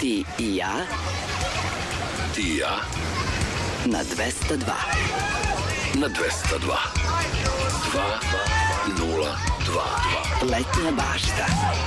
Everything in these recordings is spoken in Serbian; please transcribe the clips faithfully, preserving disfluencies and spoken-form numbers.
Ti i ja. Ti i ja. Na dvesta dva. Na dvesta dva. Dva nula dva. Letnja bašta.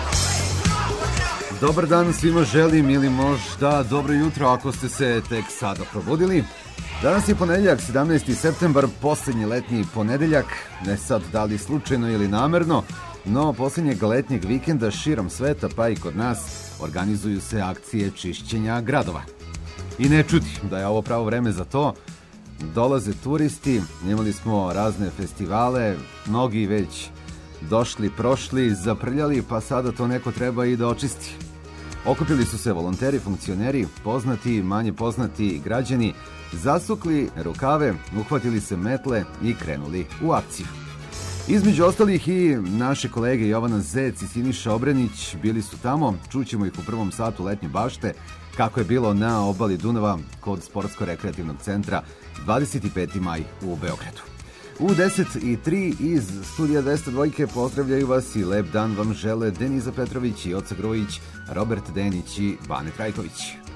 Dobar dan svima želim ili možda dobro jutro ako ste se tek sada probudili. Danas je ponedeljak, sedamnaesti septembar, posljednji letnji ponedeljak, ne sad da li slučajno ili namerno, no posljednjeg letnjeg vikenda širom sveta pa i kod nas organizuju se akcije čišćenja gradova. I ne čudi da je ovo pravo vreme za to, dolaze turisti, imali smo razne festivale, mnogi već došli, prošli, zaprljali, pa sada to neko treba i da očisti. Okupili su se volonteri, funkcioneri, poznati, manje poznati građani, zasukli rukave, uhvatili se metle i krenuli u akciju. Između ostalih i naše kolege Jovana Zec i Siniša Obrenić bili su tamo, čućemo ih u prvom satu letnje bašte, kako je bilo na obali Dunava kod Sportsko-rekreativnog centra dvadeset peti maj u Beogradu. U deset i tri iz studija dvesta dva pozdravljaju vas i lep dan vam žele Deniza Petrović i Oca Grojić, Robert Denić i Bane Trajković.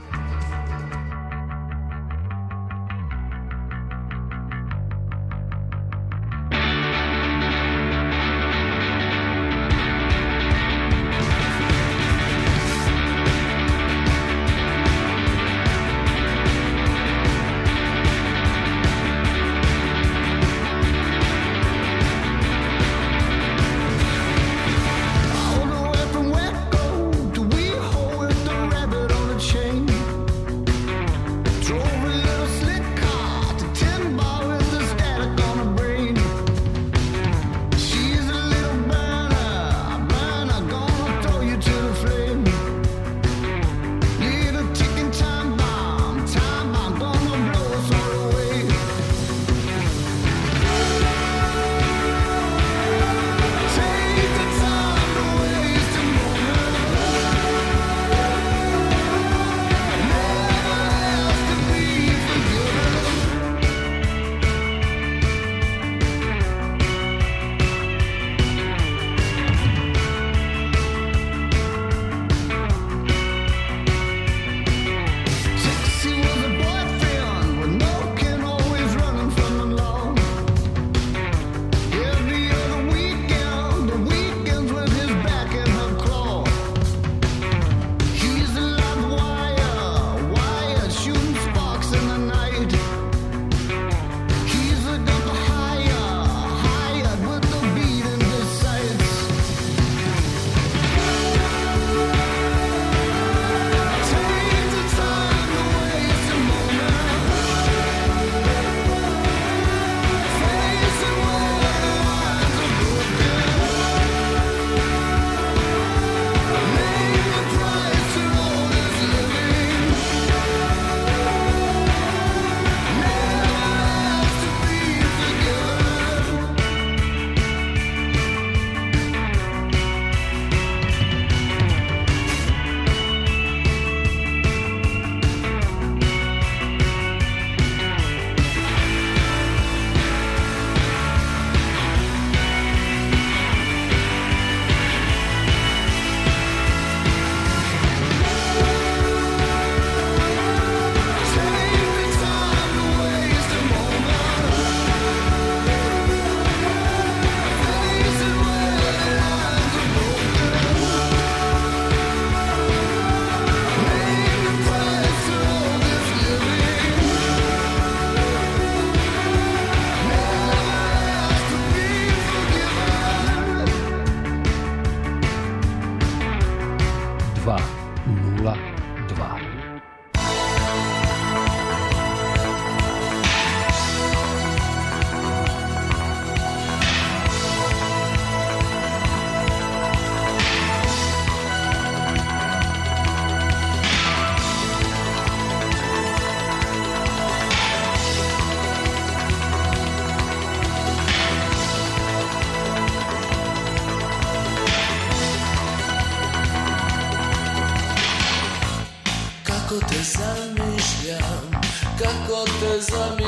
Kako te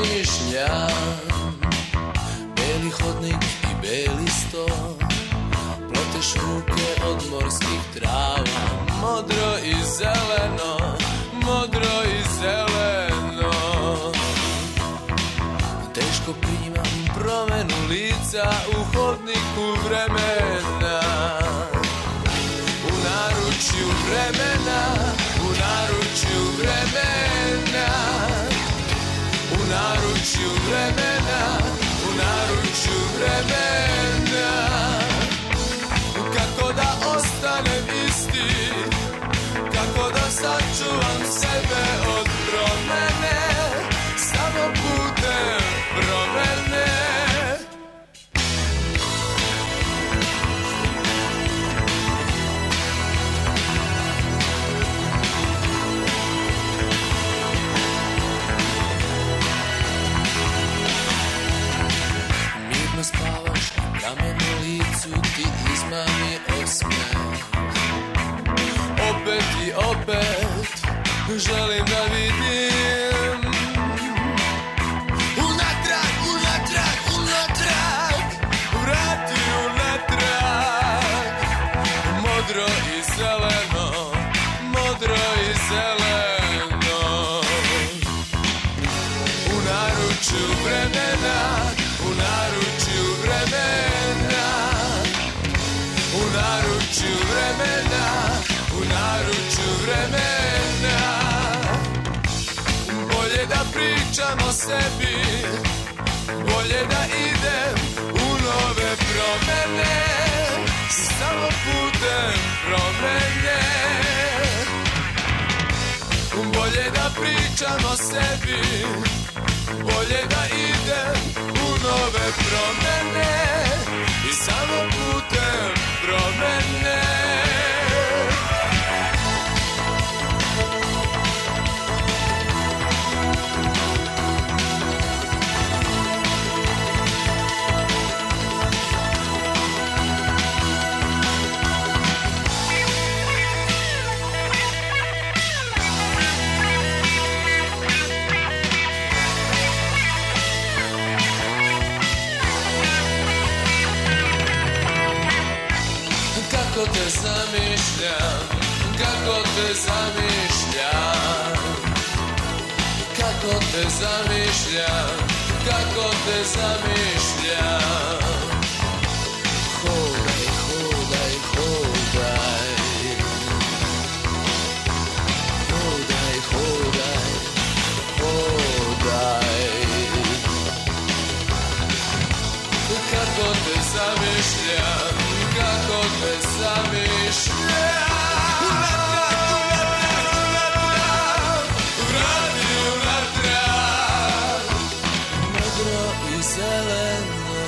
zamišljam, beli hodnik i beli sto, ploteš ruke od morskih trava, modro i zeleno, lica u hodniku vremena. U naručju vremena, u naručju vremena, u naručju vremena, u naručju vremena. Kako da ostanem isti, kako da sačuvam sebe od promene, samo putem promene. Mirno spavaš, kamen u licu ti izmami osmeh. Opet i opet želim da vidim unatrag, unatrag, unatrag, vrati unatrag. Modro i zeleno, modro i zeleno. U naručju vremena, u naručju vremena, u naručju vremena, u naručju vremena. Bolje da pričam o sebi, bolje da idem u nove promene, samo putem promene. Bolje da pričam o sebi, bolje da idem u nove promene i samo putem promene. Kako te zamišljam, kako te zamišljam, kako te zamišljam, kako te zamišljam. Hodaj, hodaj, hodaj, hodaj, hodaj, hodaj. Kako te zamišljam, kako te zamišljam. Unatrag, unatrag, unatrag, vrati unatrag, modro i zeleno.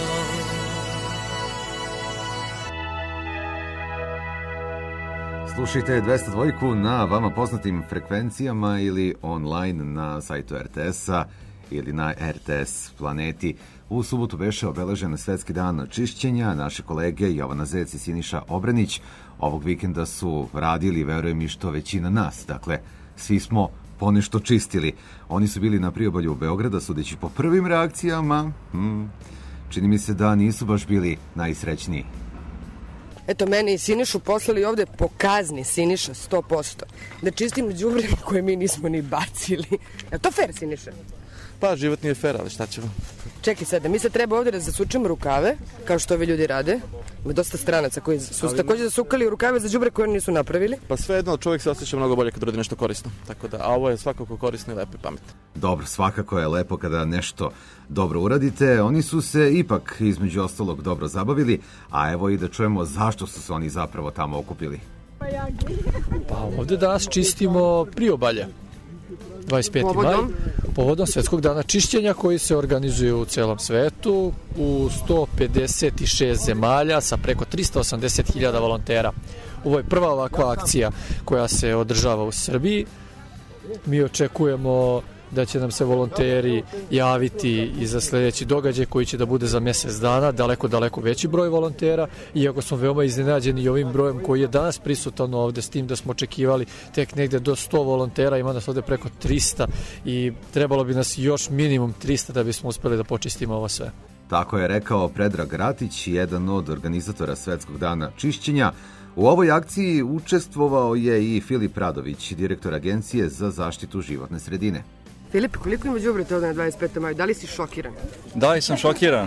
Slušajte dvesta dva na vama poznatim frekvencijama ili online na sajtu er te es-a ili na er te es planeti. U subotu beše obeležen Svetski dan čišćenja. Naše kolege Jovana Zec i Siniša Obrenić ovog vikenda su radili, verujem i što većina nas. Dakle, svi smo ponešto čistili. Oni su bili na priobalju Beograda, sudeći po prvim reakcijama. Hmm, čini mi se da nisu baš bili najsrećniji. Eto, meni i Sinišu poslali ovde po kazni, Siniša, sto posto. Da čistimo đubre koje mi nismo ni bacili. Je to fair, Siniša? Pa, život nije fair, ali šta ćemo? Čekaj sada, mi se treba ovde da zasučemo rukave, kao što ovi ljudi rade. Ima dosta stranaca koji su ali... takođe zasukali rukave za đubre koje nisu napravili. Pa svejedno, čovjek se osjeća mnogo bolje kad radi nešto korisno. Tako da, a ovo je svakako korisno i lepo i pametno. Dobro, svakako je lepo kada nešto dobro uradite. Oni su se ipak između ostalog dobro zabavili, a evo i da čujemo zašto su se oni zapravo tamo okupili. Pa ovde danas čistimo priobalje. dvadeset peti maj, povodom Svetskog dana čišćenja koji se organizuje u celom svetu u sto pedeset šest zemalja sa preko tristo osamdeset hiljada volontera. Ovo je prva ovakva akcija koja se održava u Srbiji. Mi očekujemo da će nam se volonteri javiti i za sledeći događaj koji će da bude za mjesec dana, daleko, daleko veći broj volontera, iako smo veoma iznenađeni i ovim brojem koji je danas prisutan ovde, s tim da smo očekivali tek negde do sto volontera, ima nas ovde preko trista i trebalo bi nas još minimum trista da bismo uspeli da počistimo ovo sve. Tako je rekao Predrag Ratić, jedan od organizatora Svetskog dana čišćenja. U ovoj akciji učestvovao je i Filip Radović, direktor Agencije za zaštitu životne sredine. Filip, koliko ima đubreta ovde na dvadeset petom maju? Da li si šokiran? Da li sam šokiran?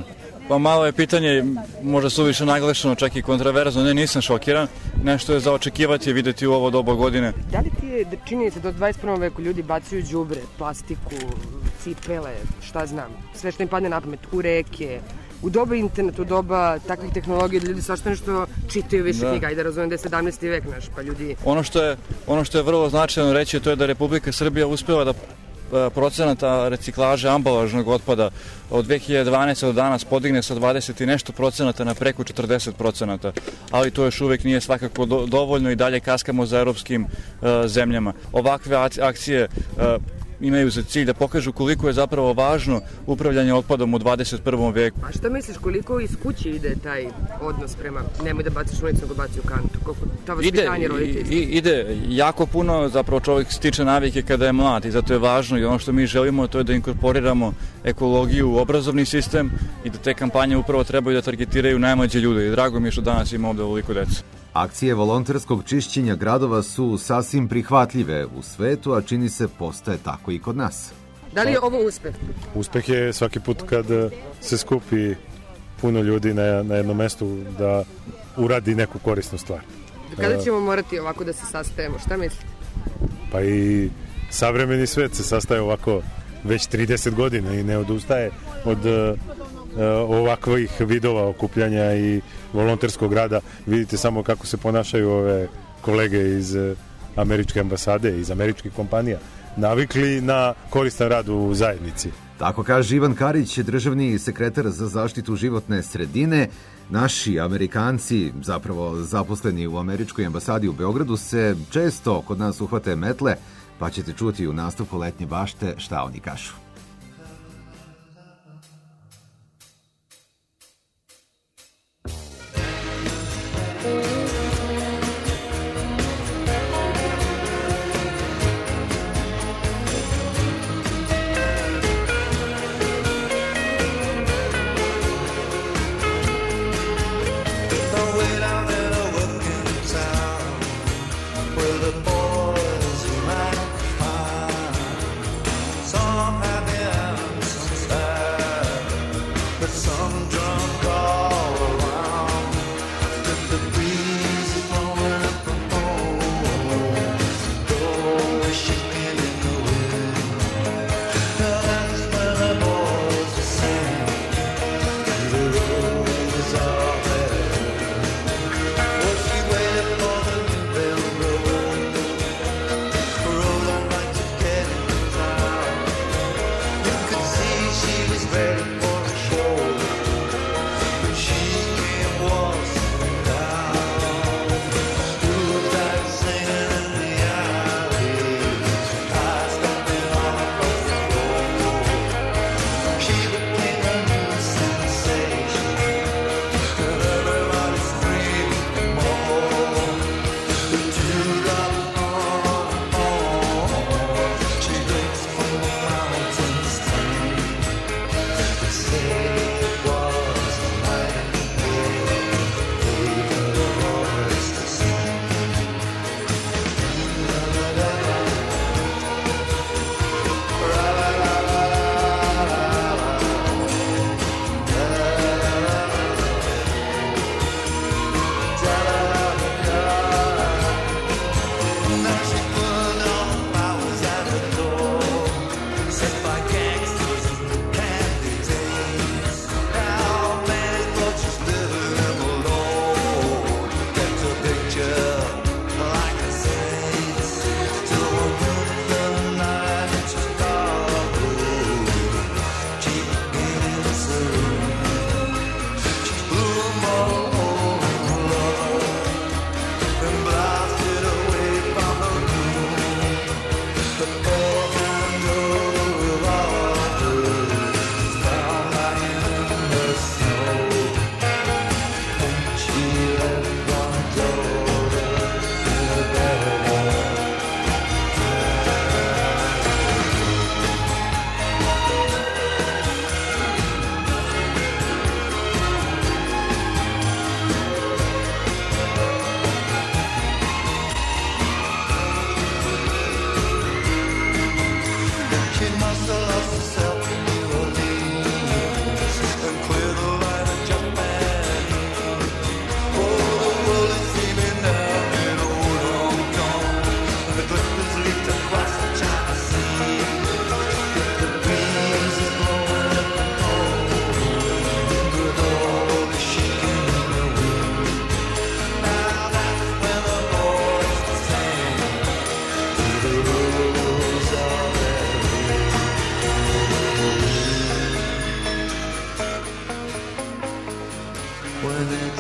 Pa malo je pitanje, možda suviše naglašeno, čak i kontraverzno, ne, nisam šokiran, nešto je za očekivati i videti u ovo doba godine. Da li ti je činjenica da u dvadeset prvom veku ljudi bacaju đubre, plastiku, cipele, šta znam, sve što im padne na pamet, u reke, u doba interneta, u doba takvih tehnologija, da ljudi svašta nešto čitaju više da. knjiga, i da razumijem da je sedamnaesti vek naš, pa ljudi... Ono što je, ono što je vrlo značajno reći, to je da Republika Srbija uspeva da procenata reciklaže ambalažnog otpada od dve hiljade dvanaeste. do danas podigne sa dvadeset i nešto procenata na preko četrdeset procenata, ali to još uvek nije svakako do, dovoljno i dalje kaskamo za europskim uh, zemljama. Ovakve akcije uh, imaju za cilj da pokažu koliko je zapravo važno upravljanje otpadom u dvadeset prvom veku. A šta misliš, koliko iz kuće ide taj odnos prema nemoj da baciš ulicu, nego baci u kantu? Koliko ta vaspitanje roditeljstva? Ide, ide jako puno, zapravo čovjek stiče navike kada je mlad i zato je važno i ono što mi želimo to je da inkorporiramo ekologiju u obrazovni sistem i da te kampanje upravo trebaju da targetiraju najmlađe ljude i drago mi je što danas ima ovde ovoliko deca. Akcije volonterskog čišćenja gradova su sasvim prihvatljive u svetu, a čini se postaje tako i kod nas. Da li je ovo uspeh? Uspeh je svaki put kad se skupi puno ljudi na, na jednom mestu da uradi neku korisnu stvar. Kada ćemo morati ovako da se sastajemo? Šta misliš? Pa i savremeni svet se sastaje ovako već trideset godina i ne odustaje od ovakvih vidova okupljanja i volonterskog rada. Vidite samo kako se ponašaju ove kolege iz američke ambasade, iz američkih kompanija. Navikli na koristan rad u zajednici. Tako kaže Ivan Karić, državni sekretar za zaštitu životne sredine. Naši Amerikanci, zapravo zaposleni u američkoj ambasadi u Beogradu, se često kod nas uhvate metle, pa ćete čuti u nastavku Letnje bašte šta oni kažu. Some have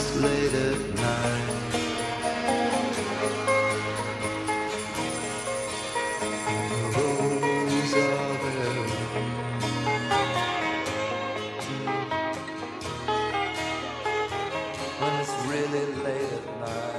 it's late at night. Those are there. When it's really late at night.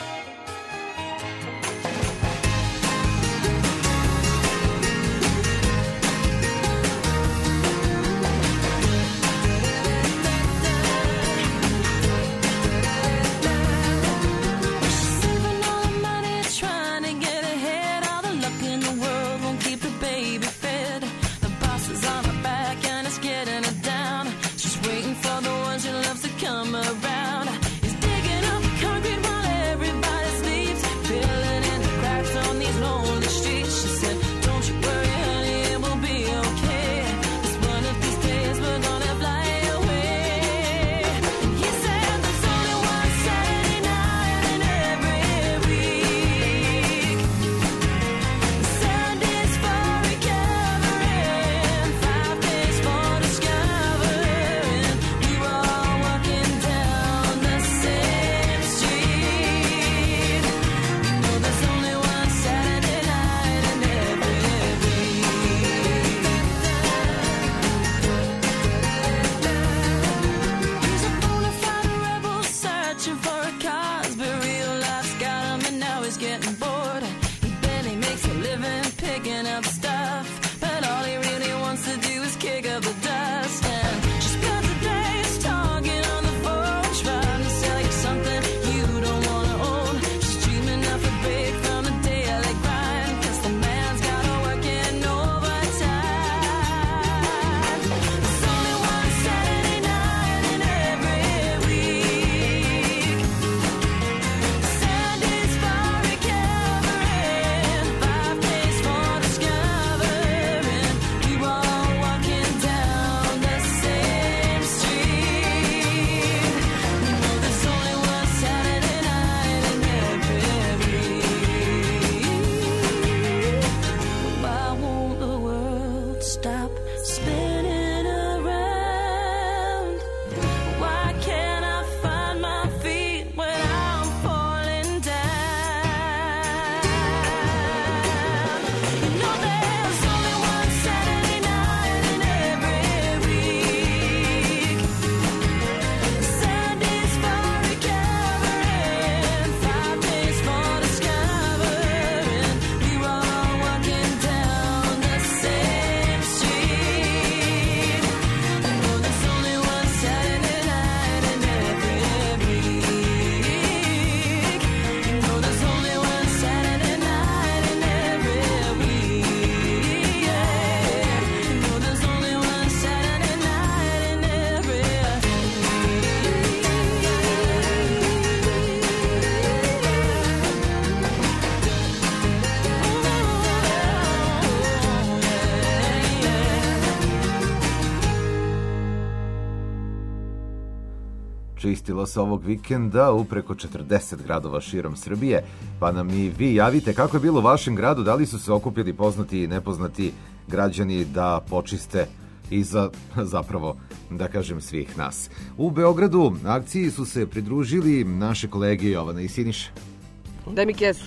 Čistilo se ovog vikenda u preko četrdeset gradova širom Srbije, pa nam i vi javite kako je bilo u vašem gradu, da li su se okupili poznati i nepoznati građani da počiste i za, zapravo, da kažem, svih nas. U Beogradu akciji su se pridružili naše kolege Jovana i Siniša. Daj mi kesu.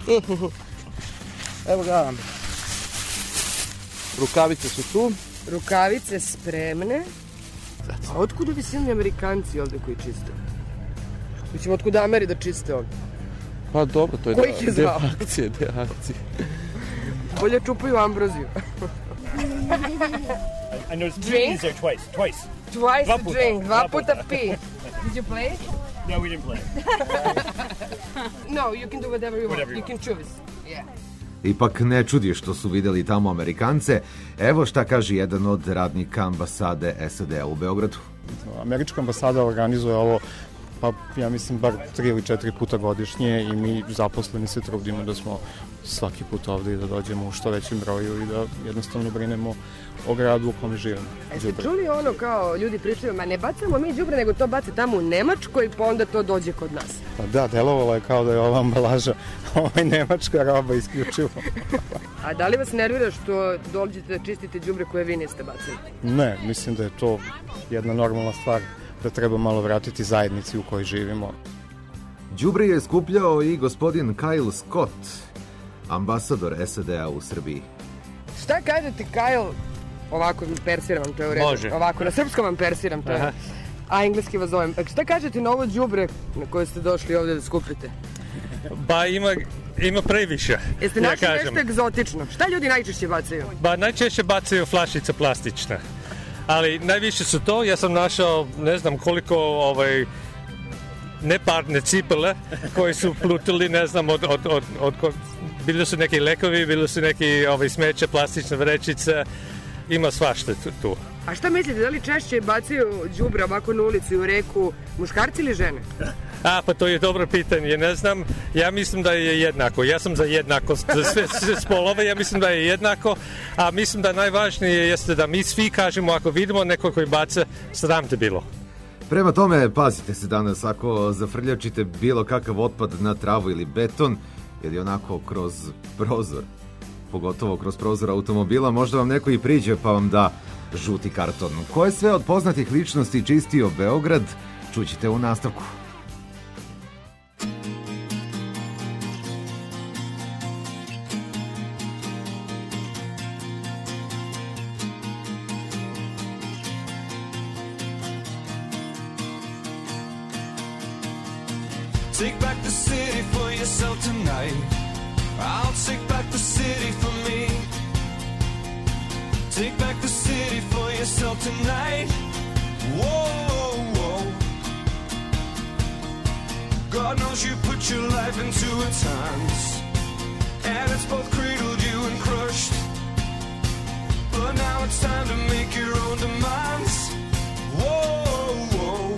Evo ga. Rukavice su tu. Rukavice spremne. A otkud ovi silni Amerikanci ovde koji čiste? Mislim, otkud Ameri da čiste ovde? Pa dobro, to je Ko ih je zvao? deo akcije, deo akcije. Bolje čupaju ambroziju. I noticed Drink? there twice. Twice. Twice Dva the puta. drink, dva Dva puta puta. pi. Did you play? No, we didn't play. No, you can do whatever you want. Whatever you You can choose. Yeah. Ipak ne čudi što su videli tamo Amerikance. Evo šta kaže jedan od radnika ambasade S A D-a u Beogradu. Američka ambasada organizuje ovo, pa ja mislim bar tri ili četiri puta godišnje i mi zaposleni se trudimo da smo svaki put ovde i da dođemo u što većem broju i da jednostavno brinemo o gradu u kome živimo. E ste čuli ono kao ljudi pričaju, ma ne bacamo mi đubre, nego to bace tamo u Nemačkoj, pa onda to dođe kod nas. Pa da, delovalo je kao da je ova ambalaža ovaj nemačka roba isključivo. A da li vas nervira što dođete da čistite đubre koje vi niste bacili? Ne, mislim da je to jedna normalna stvar. da treba malo vratiti zajednici u kojoj živimo. Đubre je skupljao i gospodin Kyle Scott, ambasador S A D-a u Srbiji. Šta kažete, Kyle? Ovako persiram, to je u redu. Može. Ovako, na srpskom vam persiram, to je. Aha. A engleski vas zovem. Šta kažete na ovo đubre na koje ste došli ovde da skupite? Ba ima, ima previše. Jeste ja našli kažem. nešto egzotično? Šta ljudi najčešće bacaju? Ba najčešće bacaju flašice plastične. Ali najviše su to, ja sam našao ne znam koliko ovaj, neparne cipele koji su plutili, ne znam, od, od, od, od, od bili su neki lekovi, bili su neki ovaj, smeće, plastične vrećice, ima svašta tu, tu. A šta mislite, da li češće bacaju đubre ovako na ulicu i u reku muškarci ili žene? A, pa to je dobro pitanje, ne znam, ja mislim da je jednako, ja sam za jednakost, za sve, sve spolove, ja mislim da je jednako, a mislim da najvažnije jeste da mi svi kažemo ako vidimo neko koji baca, sram te bilo. Prema tome, pazite se danas ako zafrljačite bilo kakav otpad na travu ili beton ili onako kroz prozor, pogotovo kroz prozor automobila, možda vam neko i priđe pa vam da žuti karton. Ko je sve od poznatih ličnosti čistio Beograd, čućite u nastavku. Take back the city for yourself tonight. I'll take back the city for me. Take back the city for yourself tonight. Whoa, whoa. God knows you put your life into its hands, and it's both cradled you and crushed. But now it's time to make your own demands. Whoa, whoa.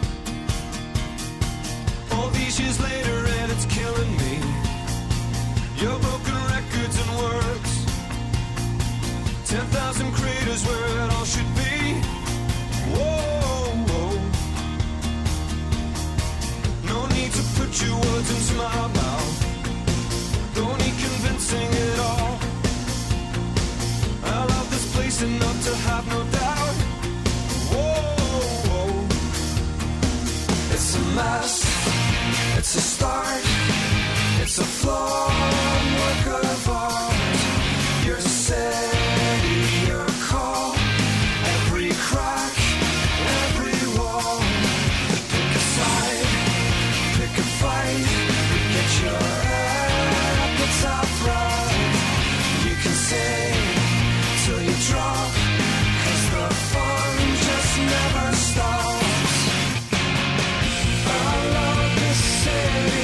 All these years later and it's killing me. Your broken records and words. Ten thousand craters where it all should be. Whoa, whoa. No need to put your words into my mouth. Don't need convincing at all. I love this place enough to have no doubt. Whoa, whoa. It's a mess. It's a start, it's a flawed work of art. Your city, your call, every crack, every wall. Pick a side, pick a fight, get your appetite right. You can sing till you drop, 'cause the fun just never stops.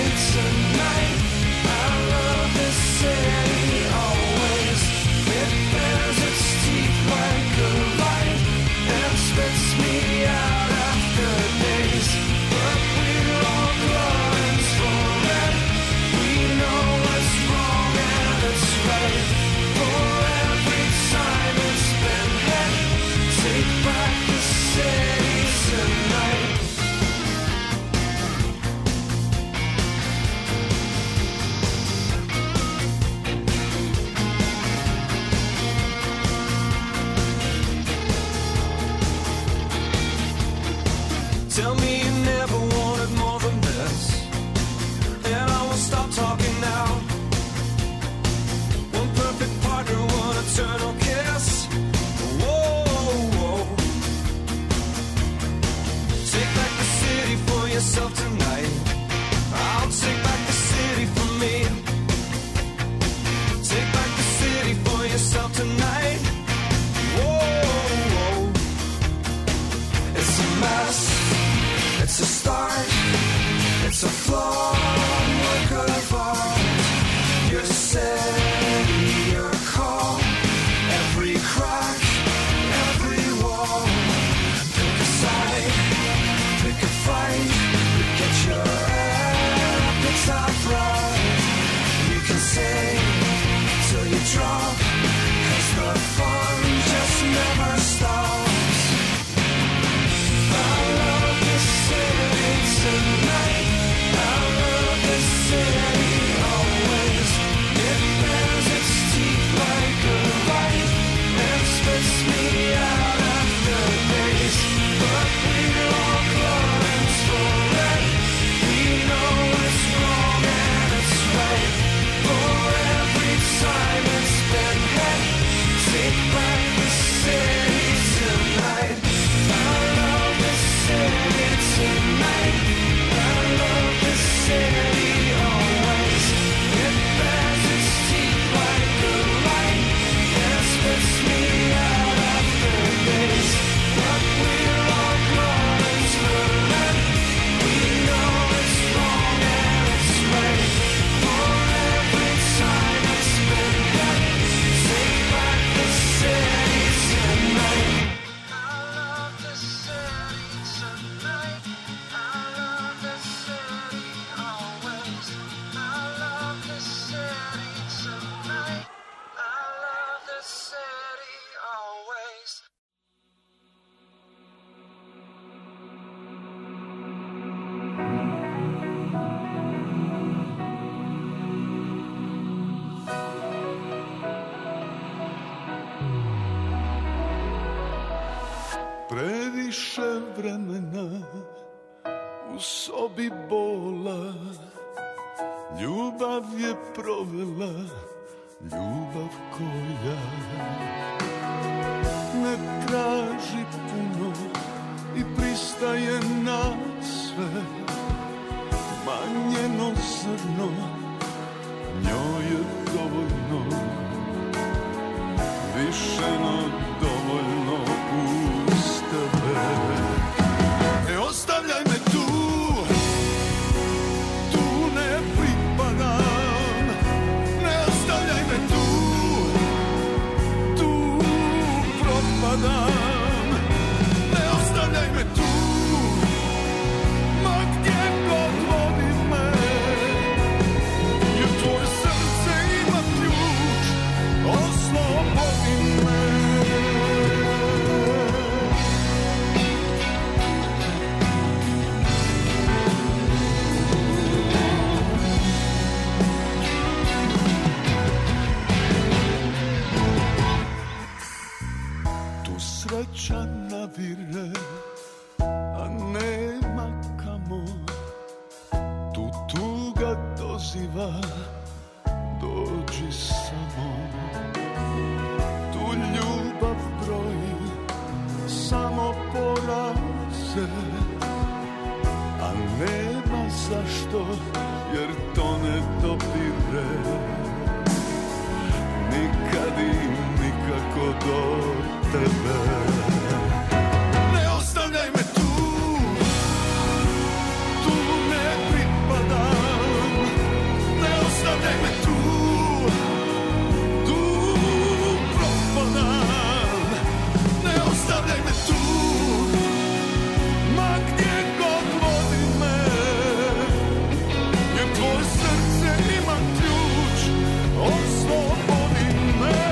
Tonight, I love this city always. It vremena u sobi bola, ljubav je provela, ljubav koja ne traži puno i pristaje na sve, ma njeno zrno njoj je dovoljno, više no dovoljno uz tebe. Ne ostavljaj me tu, tu ne pripadam, ne ostavljaj me tu, tu propadam, ne ostavljaj me tu, ma gdje god vodi me, jer tvoje srce ima ključ, oslobodi me. Sreća navire, a nema kamo, tu tuga doziva, dođi samo. Tu ljubav broji samo poraze, a nema zašto, jer to ne dopire nikad i nikako do tebe. Ne ostavljaj me tu, tu ne pripadam, ne ostavljaj me tu, tu propadam, ne ostavljaj me tu, ma gdje god vodi me, jer tvoje srce ima ključ, oslobodi me.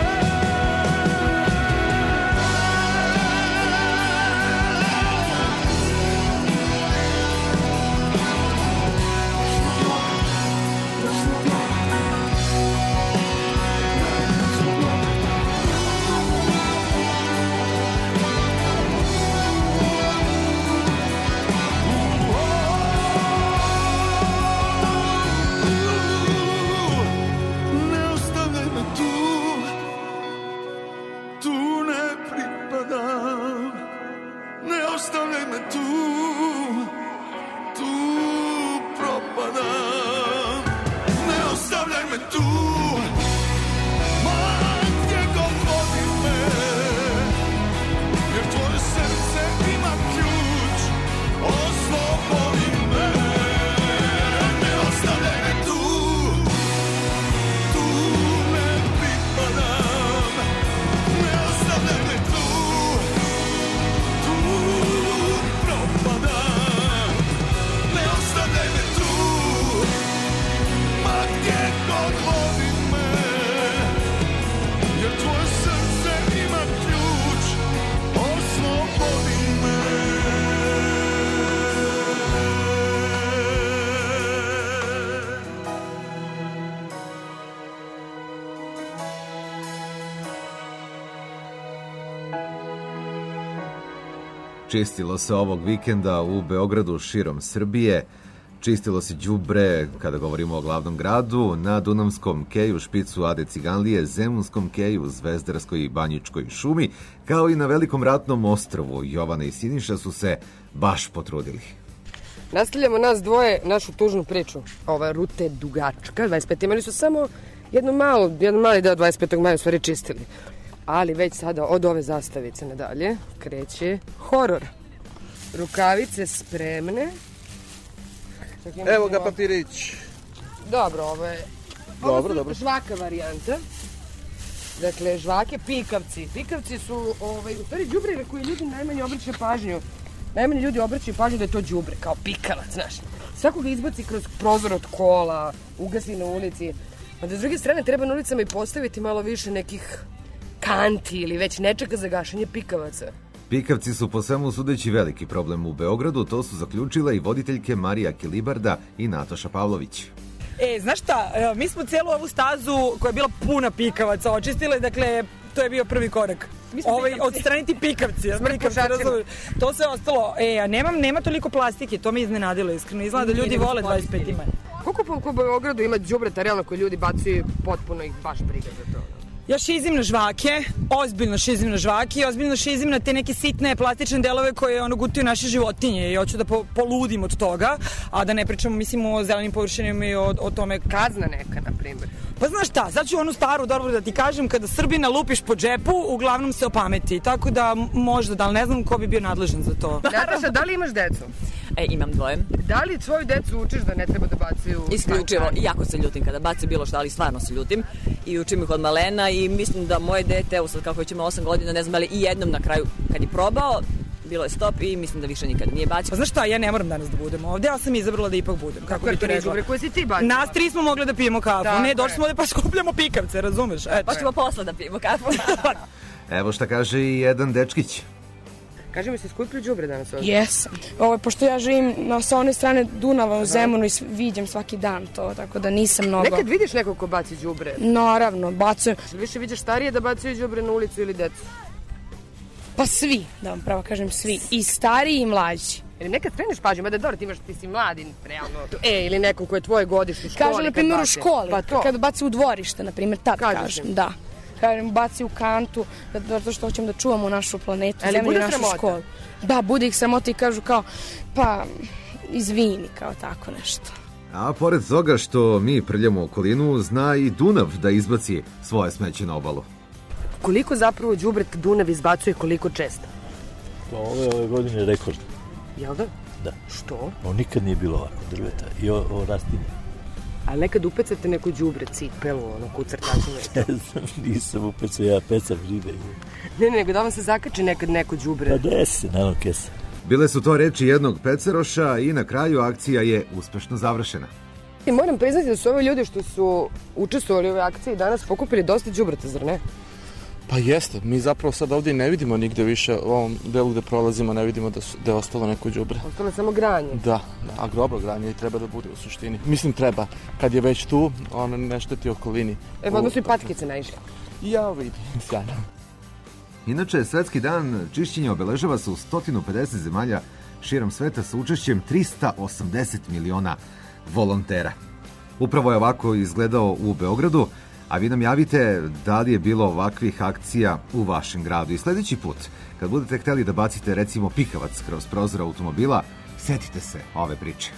Čistilo se ovog vikenda u Beogradu širom Srbije. Čistilo se đubre, kada govorimo o glavnom gradu, na Dunavskom keju, špicu Ade Ciganlije, Zemunskom keju, Zvezdarskoj i Banjičkoj šumi, kao i na Velikom ratnom ostrvu. Jovana i Siniša su se baš potrudili. Nastavljamo nas dvoje našu tužnu priču. Ova ruta je dugačka, dvadeset pet imali su samo jednu malu, jedan mali deo dvadeset petog maja u stvari čistili. Ali već sada od ove zastavice nadalje kreće horor. Rukavice spremne. Evo ga papirić. Dobro, ovo je dobro, dobro. žvaka varijanta. Dakle, žvake, pikavci. Pikavci su ovaj, u stvari đubre koje ljudi najmanje obraćaju pažnju. Najmanje ljudi obraćaju pažnju da je to đubre, kao pikavac, znaš. Svako ga izbaci kroz prozor od kola, ugasi na ulici. A da s druge strane treba na ulicama i postaviti malo više nekih kanti ili već nečega za gašenje pikavaca. Pikavci su po svemu sudeći veliki problem u Beogradu, to su zaključile i voditeljke Marija Kilibarda i Nataša Pavlović. E, znaš šta, mi smo cijelu ovu stazu koja je bila puna pikavaca očistile, dakle, to je bio prvi korak. ovaj, odstraniti pikavci. Ja, pikavci razumiju. To sve ostalo. E, a nemam, nema toliko plastike, to me iznenadilo iskreno. Izgleda da ljudi vole dvadeset pet ima. Koliko po Beogradu ima đubreta realno koji ljudi bacuju potpuno ih baš briga za to? Ja šizim na žvake, ozbiljno šizim na žvake i ozbiljno šizim na te neke sitne plastične delove koje ono gutaju naše životinje i hoću da po, poludim od toga, a da ne pričamo, mislim, o zelenim površinama i o, o tome... Kazna neka, na primjer. Pa znaš šta, sad ću onu staru dobro da ti kažem, kada Srbina lupiš po džepu, uglavnom se opameti, tako da možda, da li ne znam ko bi bio nadležan za to. Nataša, da li imaš decu? E, imam dvoje. Da li svoju decu učiš da ne treba da bacaju... Isključivo, jako se ljutim kada baci bilo šta, ali stvarno se ljutim i učim ih od malena i mislim da moje dete, evo sad kako već ima osam godina, ne znam, ali i jednom na kraju kad je probao, bilo je stop i mislim da više nikada nije bacio. Pa znaš šta, ja ne moram danas da budem ovdje, ja sam izabrala da ipak budem. Kako, kako bi to rekla? Koje si ti bacio? Nas tri smo mogli da pijemo kafu, da, ne, došli smo ovdje pa skupljamo pikavce, razumeš? Eto. Pa ćemo posle da pijemo kafu. Evo šta kaže i jedan dečkić. Kaži mi, si skupili đubre danas ovdje? Jesam. Ovo, pošto ja živim na, sa one strane Dunava u Zemunu i vidim svaki dan to, tako da nisam mnogo... Nekad vidiš nekog ko baci đubre? Naravno, bacujem. Više vidiš starije da bacaju đubre na ulicu ili decu? Pa svi, da vam pravo kažem, svi. I stariji i mlađi. Jer nekad kreneš pažnju, mada dobro, ti imaš, ti si mladi, realno. E, ili neko ko je tvoje godište u školi. Kažem, na primjer, u školi, pa to. kad baci u dvorište, na primjer, tad kažeš kažem, im. Da. Kažem, baci u kantu, zato što hoćemo da čuvamo našu planetu, ali zemlju i našu sramota? Školu. Da, bude ih sramota i kažu kao, pa, izvini, kao tako nešto. A pored toga što mi prljamo okolinu, zna i Dunav da izbaci svoje smeće na obalu. Koliko zapravo đubret Dunav izbacuje, koliko često? Pa ove, ove godine je rekord. Jel da? Da. Što? Ovo nikad nije bilo ovako drveta i ovo, ovo rastine. Ali nekad upecate neko đubre, cipelu, ono, kucrtačinu i to? Ne znam, nisam upecao, ja pecam ribe. Ne, ne, nego da vam se zakači nekad neko đubre. Pa desi, naravno kesa. Bile su to reči jednog peceroša i na kraju akcija je uspešno završena. I moram priznati da su ovi ljudi što su učestvovali u ovoj akciji danas pokupili dosta đubreta, zar ne? Pa jeste, mi zapravo sad ovdje ne vidimo nigde više, u ovom delu gde prolazimo ne vidimo da, su, da je ostalo neko đubre. Ostalo je samo granje. Da, a dobro granje i treba da bude u suštini. Mislim treba, kad je već tu, ono ne šteti okolini. E, pa odnosno i patkice naišli. Ja vidim, sjajno. Inače, Svetski dan čišćenja obeležava se u sto pedeset zemalja širom sveta sa učešćem trista osamdeset miliona volontera. Upravo je ovako izgledao u Beogradu, a vi nam javite da li je bilo ovakvih akcija u vašem gradu. I sljedeći put, kad budete hteli da bacite recimo pikavac kroz prozor automobila, setite se ove priče.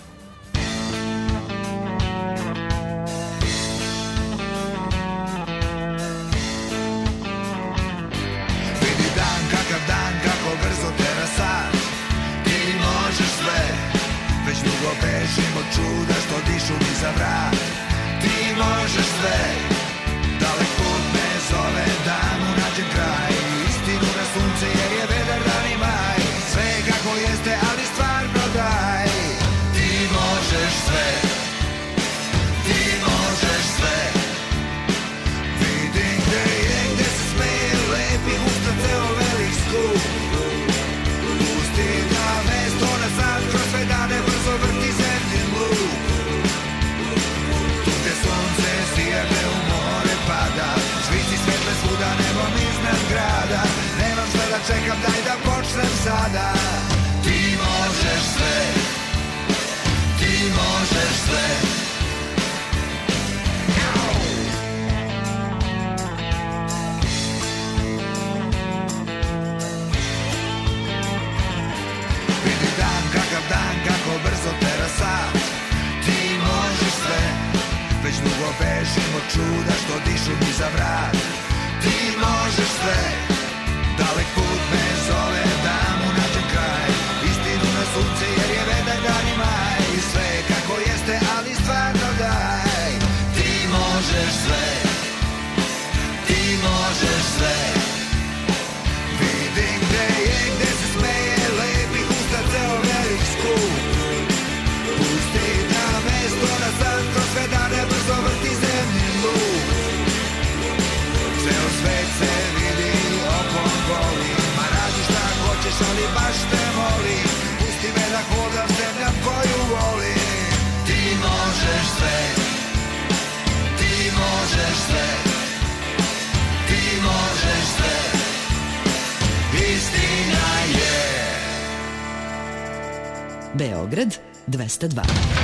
Vidi dan, kakav dan, kako brzo tera sad. Ti možeš sve, već dugo bežim od čuda što dišu mi za vrat. Ti možeš sve, dalek put me zove, da mu nađem kraj. Istinu na sunce jer je vedar dan i maj. Sve kako jeste, ali stvarno daj. Ti možeš sve, ti možeš sve. Vidim gde je, gde se smeje lepi usta ceo velik skup. Pusti da mesto na sad kroz sve dane brzo vrti zemlji luk. Tu gde sunce sijade u more pada, švici svetle svuda nebom iznad grada. Nemam šta da čekam, daj da počnem sada. Ti možeš sve, ti možeš sve. Vidi dan, kakav dan, kako brzo tera sad. Ti možeš sve, već dugo bežim od čuda što dišu mi za vrat. Ti možeš sve, dalek put me zove, da mu nađem kraj. Istinu na sunce jer je vedar dan i maj. Sve kako jeste, ali stvarno daj. Ti možeš sve, ti možeš sve. Vidim gde je, gde se smeje lepih usta ceo velik skup. Pusti da mesto na sad kroz sve dane brzo vrti zemlji luk. Ceo svet se vidi opon goli. Beograd dvesta dva.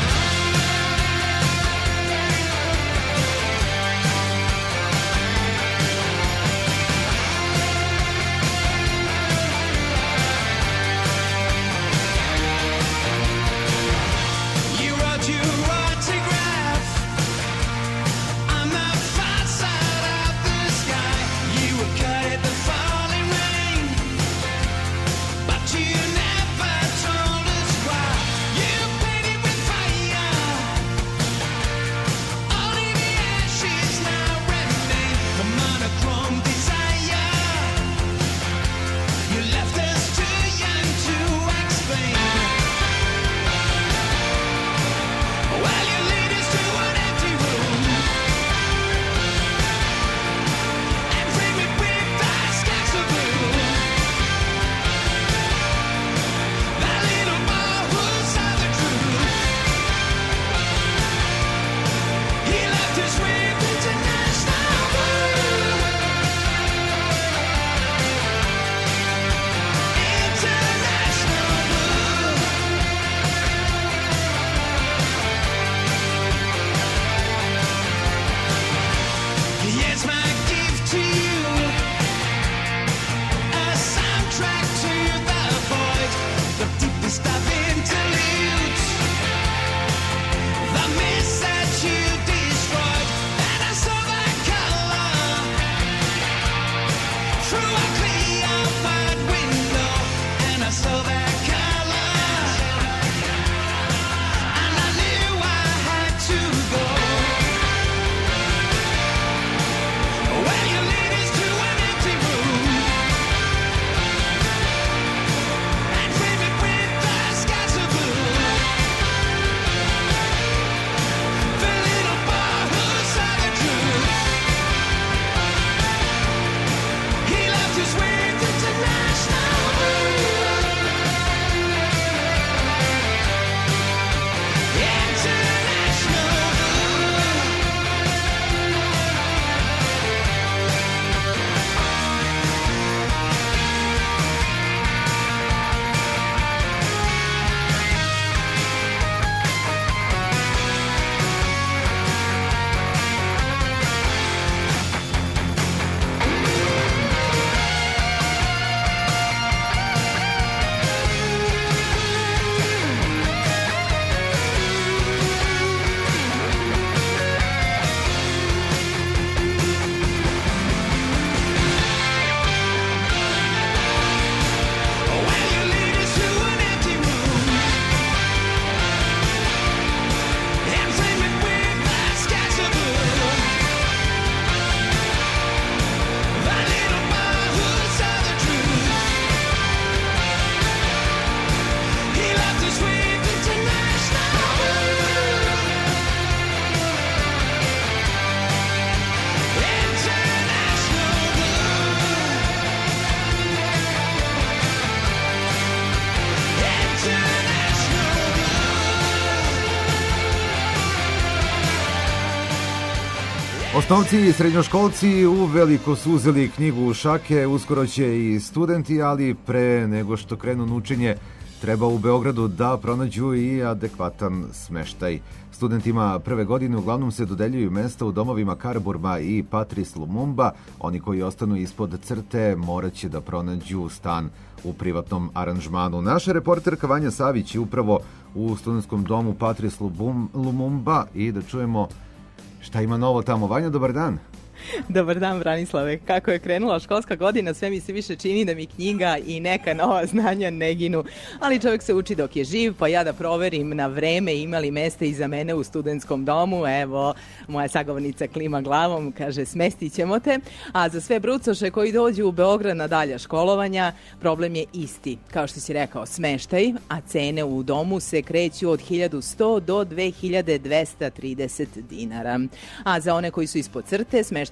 Osnovci i srednjoškolci uveliko su uzeli knjigu u šake, uskoro će i studenti, ali pre nego što krenu na učenje treba u Beogradu da pronađu i adekvatan smeštaj. Studentima prve godine uglavnom se dodeljuju mesta u domovima Karaburma i Patrice Lumumba. Oni koji ostanu ispod crte morat će da pronađu stan u privatnom aranžmanu. Naša reporterka Vanja Savić je upravo u studentskom domu Patrice Lumumba i da čujemo šta ima novo tamo. Vanja, dobar dan. Dobar dan, Branislave. Kako je krenula školska godina, sve mi se više čini da mi knjiga i neka nova znanja ne ginu. Ali čovjek se uči dok je živ, pa ja da proverim na vreme ima li mesta iza mene u studentskom domu. Evo, moja sagovornica klima glavom, kaže smestit ćemo te. A za sve brucoše koji dođu u Beograd na dalja školovanja, problem je isti. Kao što si rekao, smeštaj, a cene u domu se kreću od hiljadu sto do dve hiljade dvesta trideset dinara. A za one koji su ispod crte, smeštaj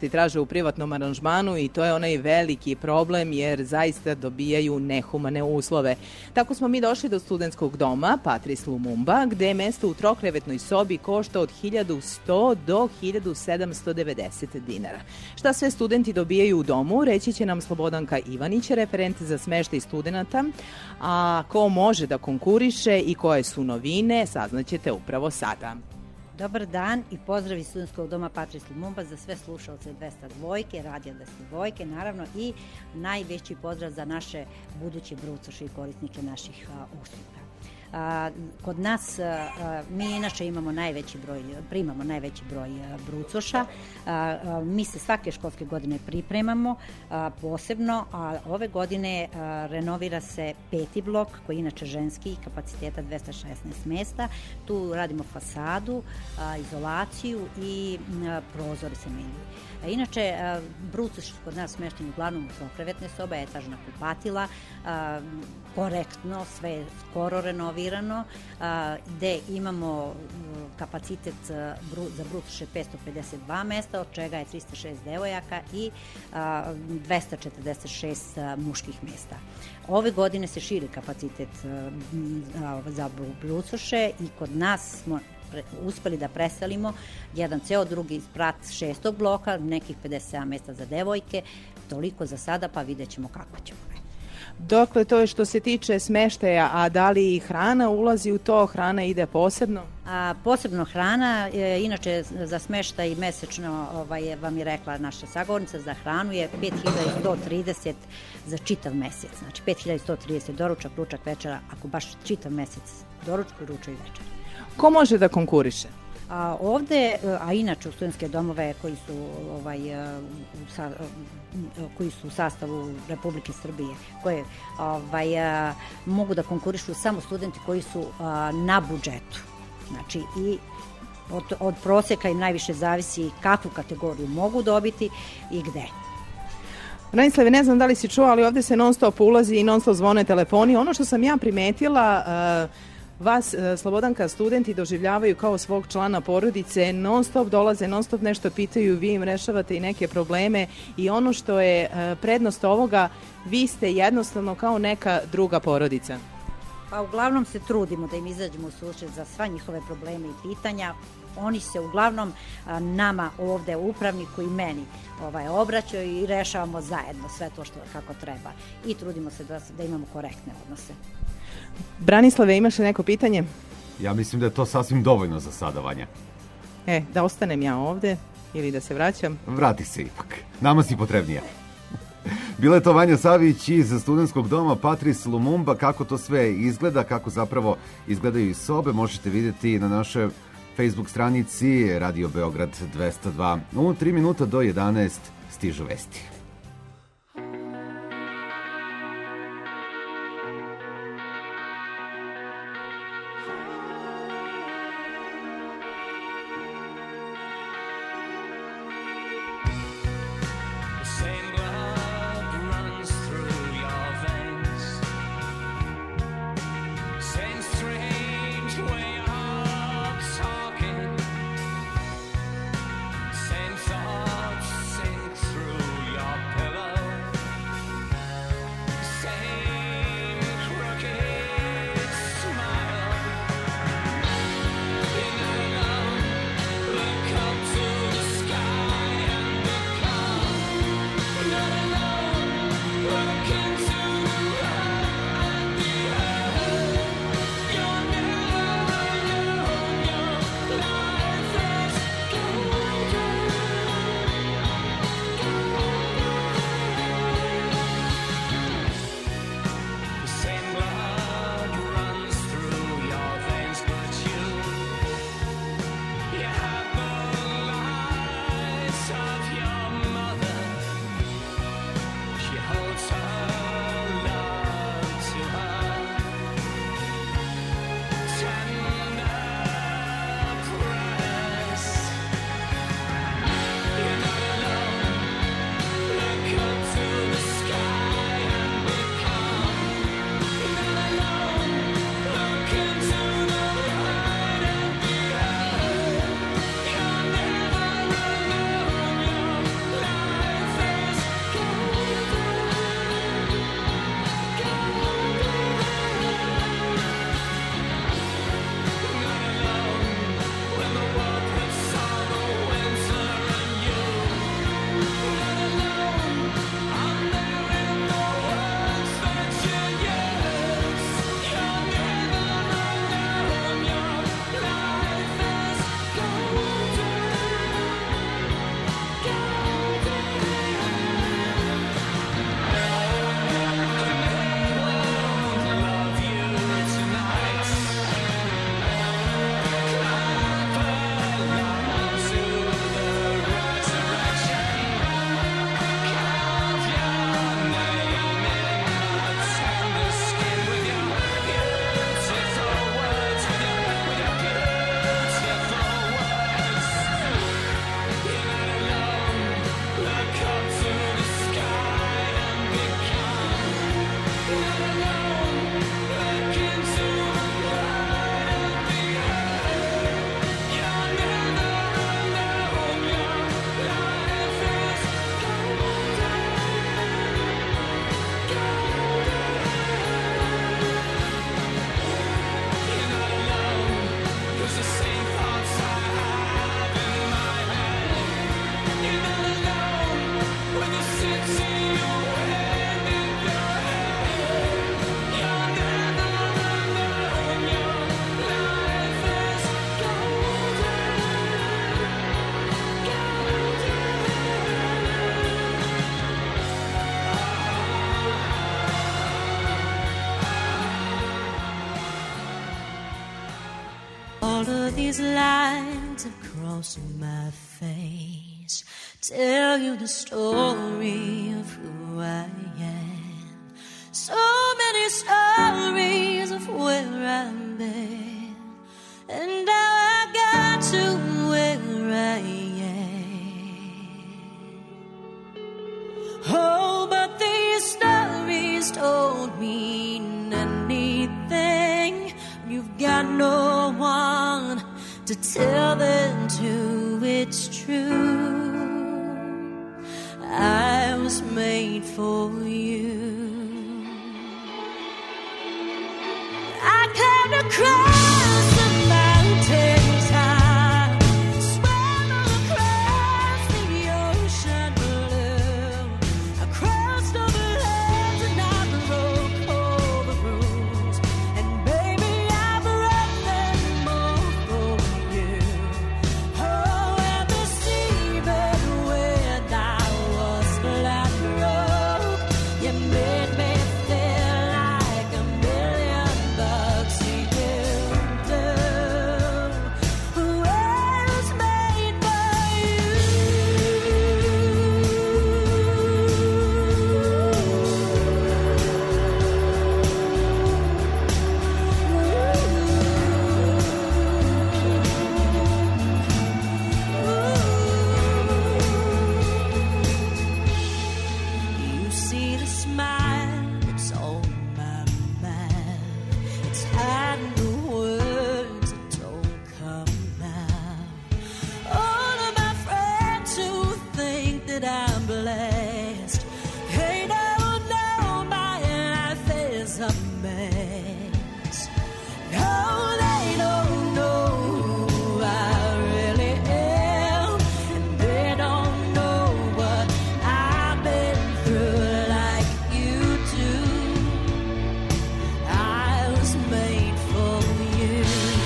smeštaj traže u privatnom aranžmanu i to je onaj veliki problem jer zaista dobijaju nehumane uslove. Tako smo mi došli do studentskog doma Patrice Lumumba, gde je mesto u trokrevetnoj sobi košta od hiljadu sto do hiljadu sedamsto devedeset dinara. Šta sve studenti dobijaju u domu, reći će nam Slobodanka Ivanić, referent za smeštaj studenata, a ko može da konkuriše i koje su novine, saznaćete upravo sada. Dobar dan i pozdrav iz studentskog doma Patrice Lumumba za sve slušalce dvesta dva, radija dvesta dva, naravno i najveći pozdrav za naše buduće brucoše i korisnike naših a, usluga. A, kod nas a, mi inače imamo najveći broj, primamo najveći broj a, brucoša. A, a, mi se svake školske godine pripremamo a, posebno, a ove godine a, renovira se peti blok koji je inače ženski kapaciteta dvesta šesnaest mesta. Tu radimo fasadu, a, izolaciju i a, prozore se menjaju. A inače, brucoši su kod nas smešteni uglavnom u trokrevetne sobe, etažna kupatila, a, korektno, sve je skoro renovirano, a, gde imamo kapacitet bru, za brucoše petsto pedeset dva mesta, od čega je trista šest devojaka i a, dvesta četrdeset šest a, muških mesta. Ove godine se širi kapacitet a, za brucoše i kod nas smo uspeli da preselimo jedan ceo drugi sprat šestog bloka, nekih pedeset sedam mesta za devojke, toliko za sada, pa vidjet ćemo kako ćemo. Dokle, to je što se tiče smeštaja, a da li i hrana ulazi u to, hrana ide posebno? A, posebno hrana, e, inače za smeštaj mesečno ovaj, vam je rekla naša sagovornica, za hranu je pet hiljada sto trideset za čitav mesec, znači pet hiljada sto trideset doručak, ručak, večera, ako baš čitav mesec doručak, ručak i večera. Ko može da konkuriše? A, ovde, a inače u studentske domove koji su, ovaj, u sa, koji su u sastavu Republike Srbije, koje ovaj, a, mogu da konkurišu samo studenti koji su a, na budžetu. Znači i od, od proseka im najviše zavisi kakvu kategoriju mogu dobiti i gde. Branislave, ne znam da li si čuo, ali ovde se non stop ulazi i non stop zvone telefoni. Ono što sam ja primetila, uh, vas, Slobodanka, studenti doživljavaju kao svog člana porodice, non stop dolaze, non stop nešto pitaju, vi im rešavate i neke probleme i ono što je prednost ovoga, vi ste jednostavno kao neka druga porodica. Pa uglavnom se trudimo da im izađemo u susret za sva njihove probleme i pitanja. Oni se uglavnom a, nama ovde, upravniku i meni, ovaj, obraćaju i rešavamo zajedno sve to što kako treba. I trudimo se da, da imamo korektne odnose. Branislave, imaš li neko pitanje? Ja mislim da je to sasvim dovoljno za sada, Vanja. E, da ostanem ja ovde ili da se vraćam? Vrati se ipak. Nama si potrebnija. Bila je to Vanja Savić iz studentskog doma Patrice Lumumba. Kako to sve izgleda, kako zapravo izgledaju iz sobe, možete vidjeti na našoj Facebook stranici Radio Beograd dvesta dva. U tri minuta do jedanaest stižu vesti. Same thoughts sink through your these lines across my face tell you the story of who I am. So many stories of where I've been and how I got to where I am. Oh, but these stories don't mean anything. You've got no one to tell them to. It's true, I was made for you. I climbed across the mountain top, swam across the ocean blue. I crossed over lands and I broke all the rules. And baby, I broke them all for you. Oh, and the seabed when I was flat broke, you made me feel like a million bucks. You do, do. Who else made for you? See the smile that's on my mind. It's hiding the words that don't come out. All of my friends who think that I'm blessed, they don't know my life is a mess. No, they don't know who I really am, and they don't know what I've been through like you do. I was made for you.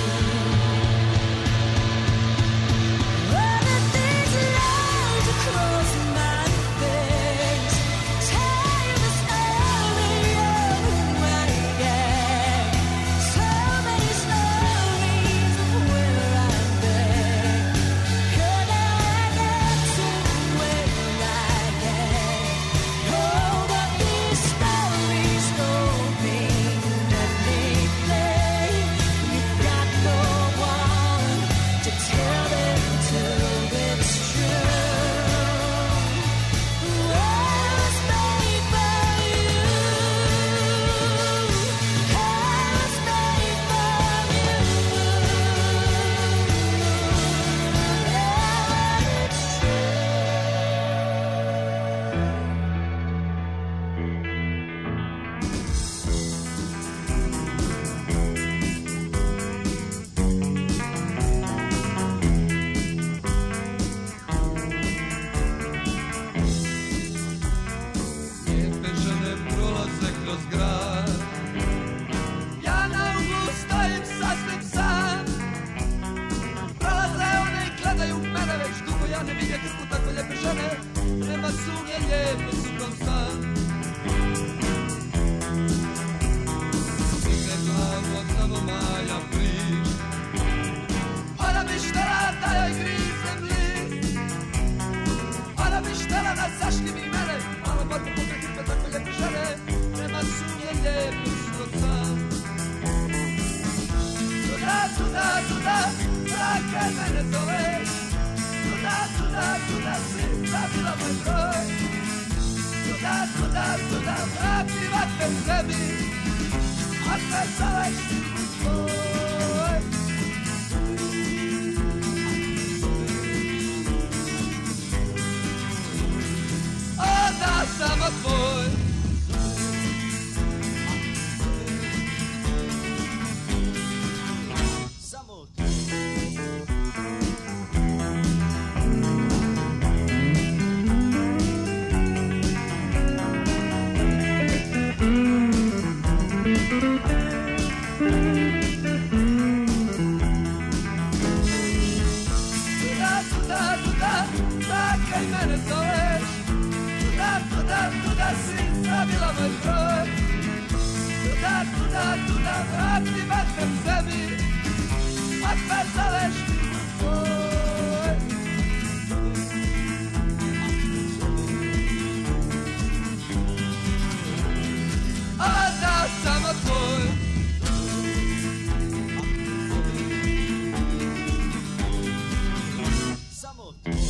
Running these lines across my face, tell you the story of who I am. So many stories of where I've been, and now I get to where I am. Oh, but these stories don't mean anything. You've got no one to tell them to. It's true, I was made for you. I was made for you. It's Lijepe žene prolaze kroz grad, ja na uglu stojim sasvim sam. Prolaze one i gledaju mene već dugo, ja ne vidim kako tako lijepe žene, nema sumnje lijepe su kao san. Digne glavu od samo Maja priš, ona bi štela da joj grizem list. Ona bi štela da zaštiti mene, malo borbu pokraj kripe tako lijepe žene, nema sumnje lijepe su kao san. Tuda, tuda, tuda, zakaj mene zoveš? Tuda, tuda, tuda, si zabila moj broj. Tuda, tuda, tuda, vrati vatre u sebi, a sve zoveš ti put tvoj. O, da, samo tvoj. Samo Tuda, tuda, tuda, zakaj mene zoveš? Tuda, tuda, tuda, si zabila moj broj. Tuda, tuda, tuda, vrati vatre u sebi, a a sve zoveš tvoj. A da samo tvoj. Samo tvoj.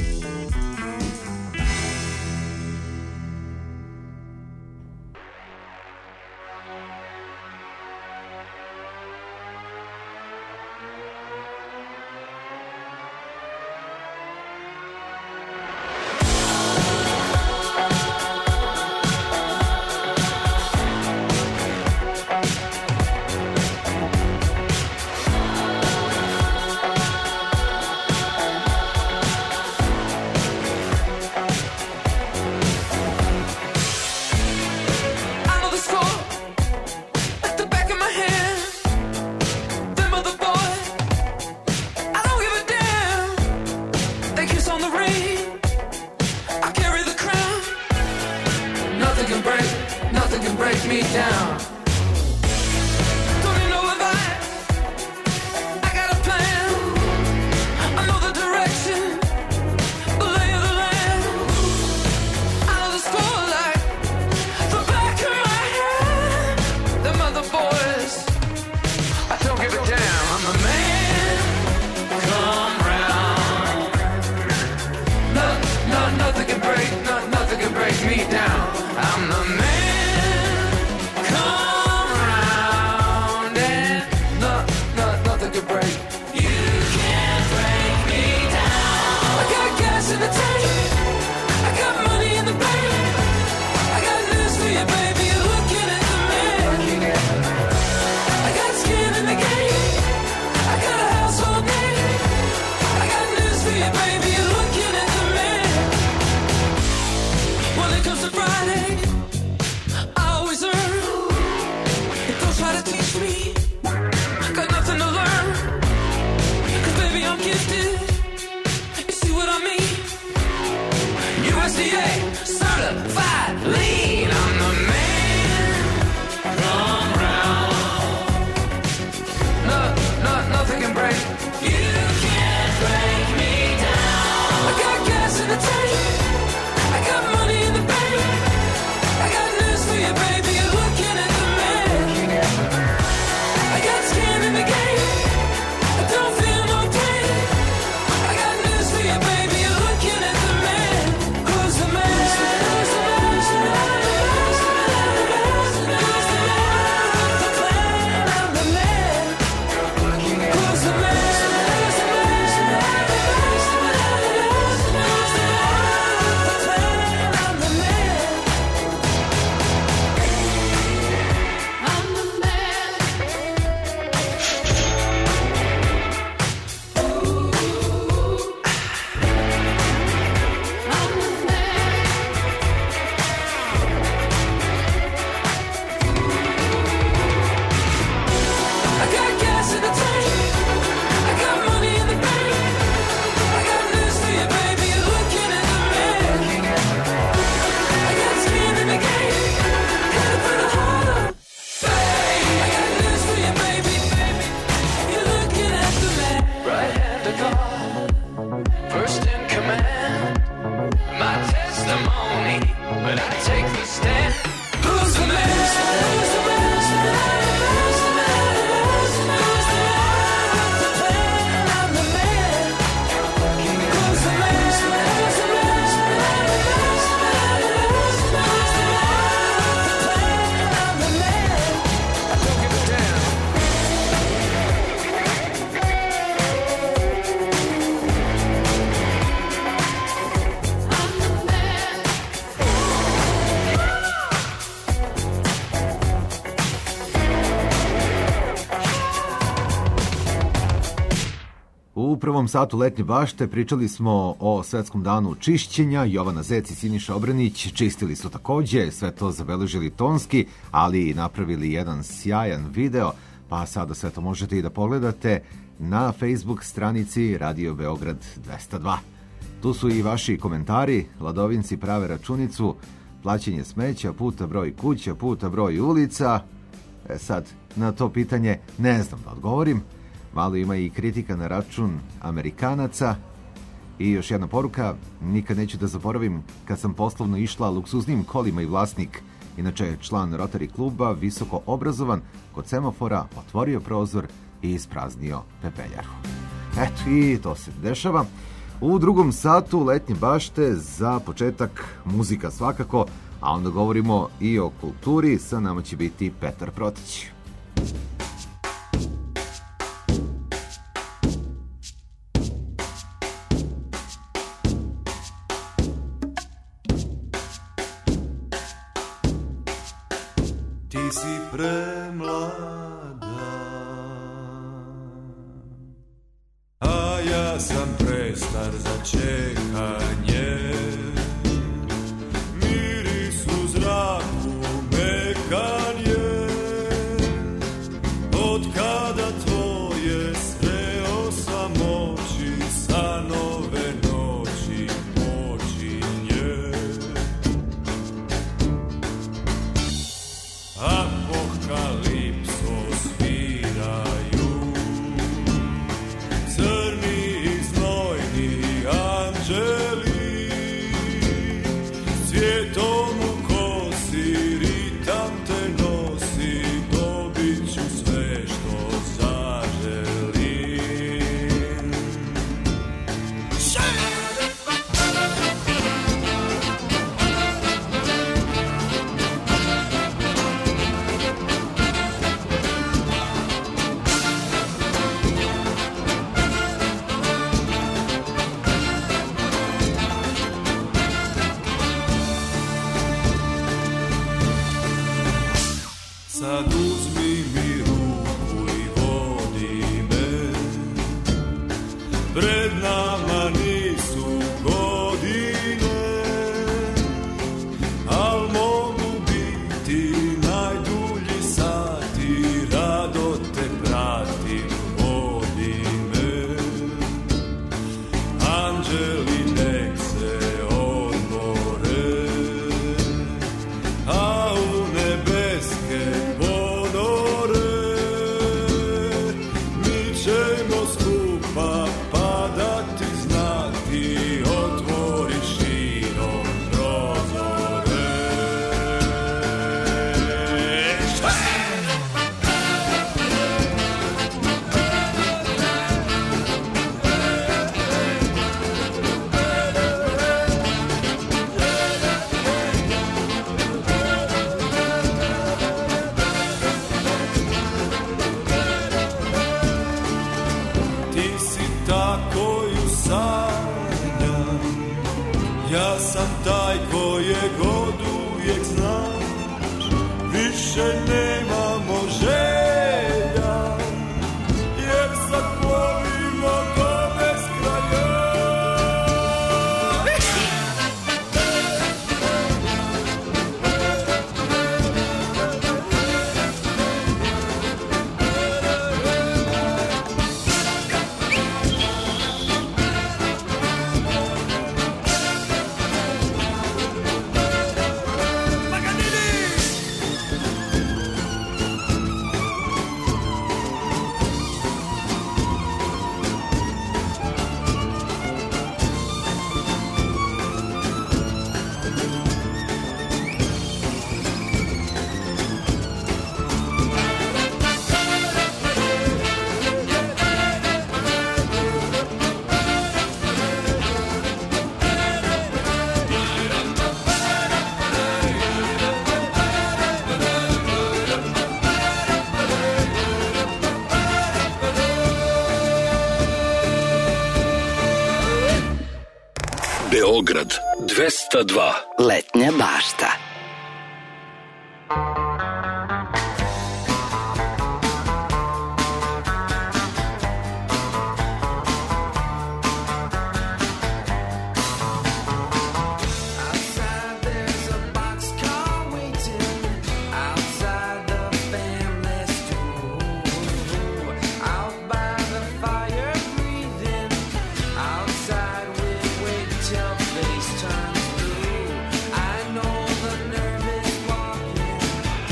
U prvom satu letnje bašte pričali smo o svetskom danu čišćenja. Jovana Zec i Siniša Obranić čistili su takođe, sve to zabeležili tonski, ali i napravili jedan sjajan video, pa sada sve to možete i da pogledate na Facebook stranici Radio Beograd dvesta dva. Tu su i vaši komentari, Ladovinci prave računicu, plaćanje smeća puta broj kuća puta broj ulica. E sad, na to pitanje ne znam da odgovorim, malo ima i kritika na račun Amerikanaca. I još jedna poruka, nikad neću da zaboravim kad sam poslovno išla luksuznim kolima i vlasnik, inače član Rotary kluba, visoko obrazovan, kod semafora otvorio prozor i ispraznio pepeljaru. Eto, i to se dešava. U drugom satu letnje bašte za početak muzika svakako, a onda govorimo i o kulturi. Sa nama će biti Petar Protić. Ti si premlada, a ja sam prestar za čekanje. Miris u zraku mekan je, od kada tvoje sreo sam oči, sa nove noći počinje. Apokalipso sviraju crni i znojni anđeli, svijetom u kosi ritam te nosi, dobit ću sve što zaželim. Sad uzmi mi ruku i vodi me, pred nama nisu godine, al mogu biti najdulji sati, rado te pratim, vodi me. Anđeli nek se odmore, a u nebeske ponore mi ćemo skupa padati, znati, otvori širom prozore. Ti si ta koju sanjam, ja sam taj kojeg oduvijek znam, više nemamo želja, jer sad plovimo do beskraja. Beograd dvesta dva. Letnja bašta. Face turns blue. I know the nervous walking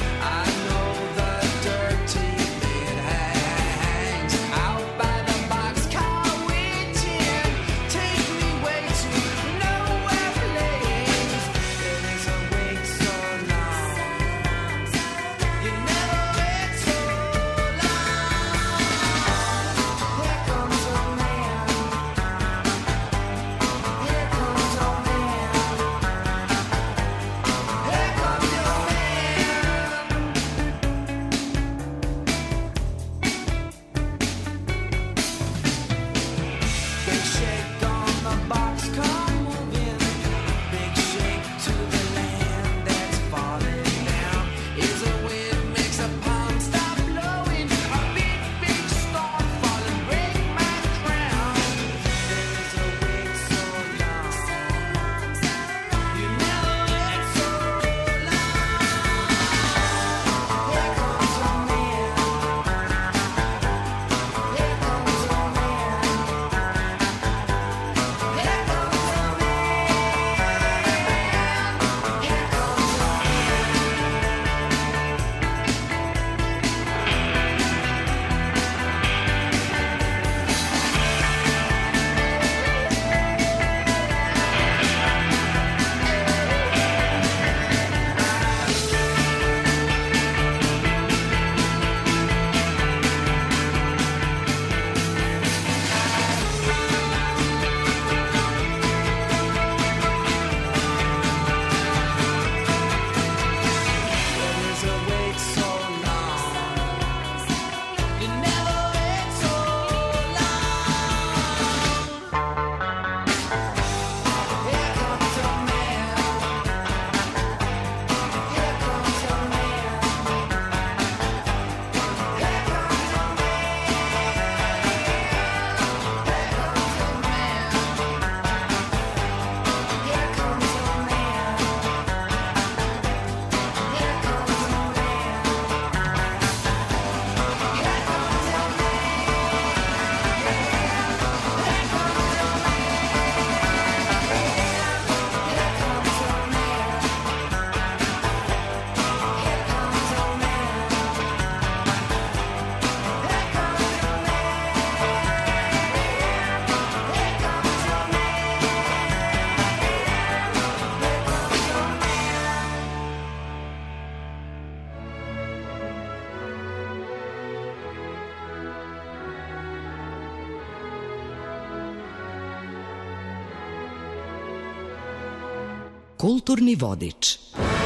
Kulturni vodič.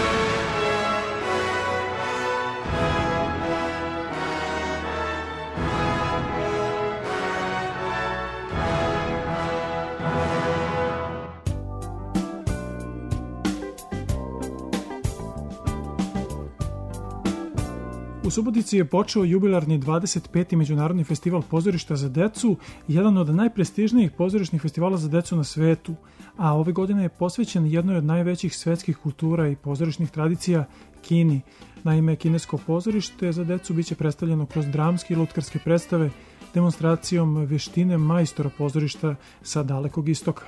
U Subotici je počeo jubilarni dvadeset peti Međunarodni festival pozorišta za decu, jedan od najprestižnijih pozorišnih festivala za decu na svetu, a ove godine je posvećen jednoj od najvećih svetskih kultura i pozorišnih tradicija, Kini. Naime, kinesko pozorište za decu biće predstavljeno kroz dramske i lutkarske predstave, demonstracijom vještine majstora pozorišta sa Dalekog istoka.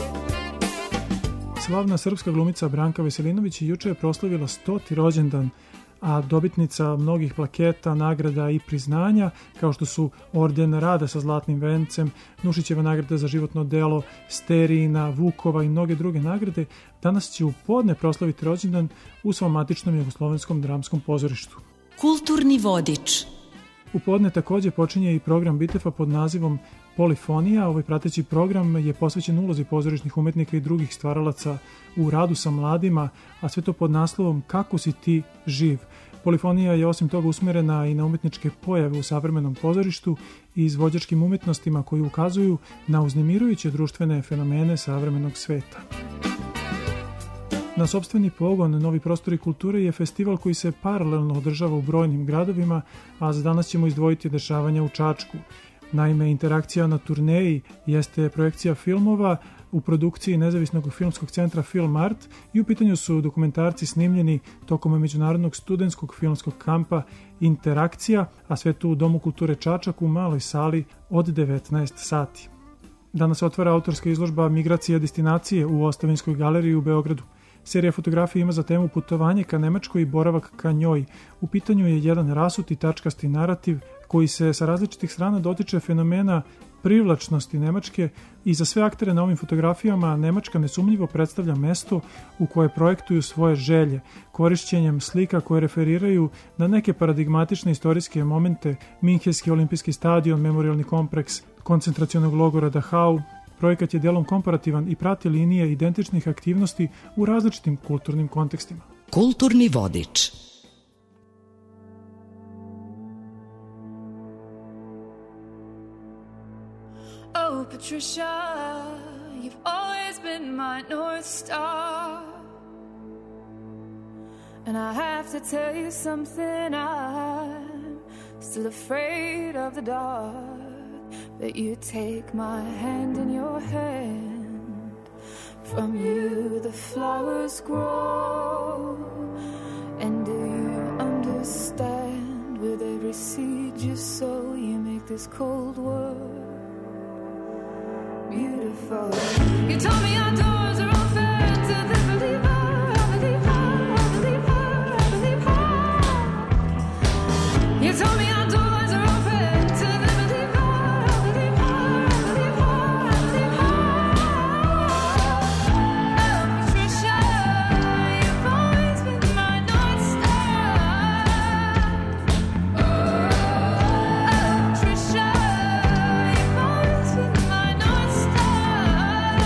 Slavna srpska glumica Branka Veselinović juče je proslavila stoti rođendan, a dobitnica mnogih plaketa, nagrada i priznanja, kao što su Orden rada sa zlatnim vencem, Nušićeva nagrada za životno delo, Sterijina, Vukova i mnoge druge nagrade, danas će u podne proslaviti rođendan u svom matičnom jugoslovenskom dramskom pozorištu. Kulturni vodič. U podne također počinje i program Bitefa pod nazivom Polifonija. Ovaj prateći program je posvećen ulozi pozorišnih umetnika i drugih stvaralaca u radu sa mladima, a sve to pod naslovom Kako si ti živ. Polifonija je osim toga usmjerena i na umetničke pojave u savremenom pozorištu i izvođačkim umetnostima koji ukazuju na uznemirujuće društvene fenomene savremenog sveta. Na sopstveni pogon Novi prostori kulture je festival koji se paralelno održava u brojnim gradovima, a za danas ćemo izdvojiti dešavanja u Čačku. Naime, interakcija na turneji jeste projekcija filmova u produkciji nezavisnog filmskog centra Film Art i u pitanju su dokumentarci snimljeni tokom međunarodnog studentskog filmskog kampa Interakcija, a sve tu u Domu kulture Čačak u maloj sali od devetnaest sati. Danas otvara autorska izložba Migracija destinacije u Ostavinskoj galeriji u Beogradu. Serija fotografija ima za temu putovanje ka Nemačkoj i boravak ka njoj. U pitanju je jedan rasuti tačkasti narativ koji se sa različitih strana dotiče fenomena privlačnosti Nemačke i za sve aktere na ovim fotografijama Nemačka nesumnjivo predstavlja mesto u koje projektuju svoje želje, korišćenjem slika koje referiraju na neke paradigmatične istorijske momente, Minhenski olimpijski stadion, memorialni kompleks koncentracionog logora Dachau. Projekat je delom komparativan i prati linije identičnih aktivnosti u različitim kulturnim kontekstima. Kulturni vodič. Oh, Patricia, you've always been my North Star. And I have to tell you something, I'm still afraid of the dark. That you take my hand in your hand. From you the flowers grow. And do you understand? With every seed you sow, you make this cold world beautiful. You told me our doors are open to the believer, I believe her, I believe her, I believe her. You told me our doors are open to the believer, I believe her, I believe her, I believe her. Oh, Patricia, you've always been my North Star. Oh, Patricia, you've always been my North Star.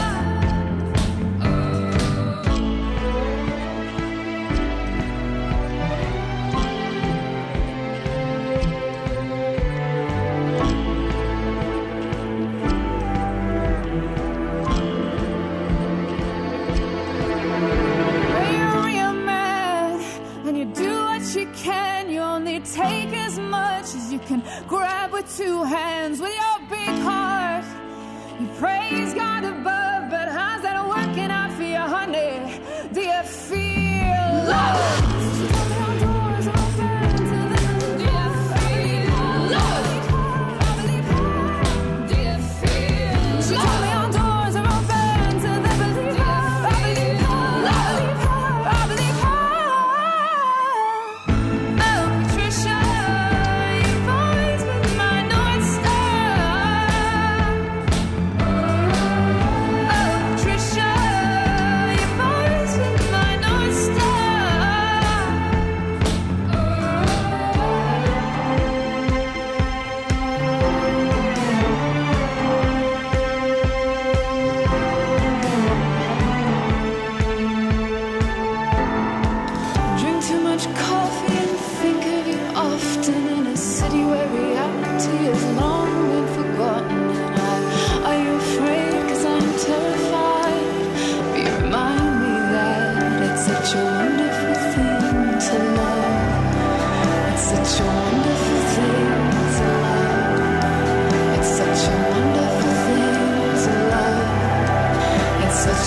When you're real mad and you do what you can, you only take as much as you can grab with two hands. With your big heart, you praise God above, but how's that working out for you, honey? Do you feel love? Do you feel love? Do you feel She told me our doors are open to the believer. I believe her, I believe her, I believe her. Oh, Patricia, you've always been my North Star.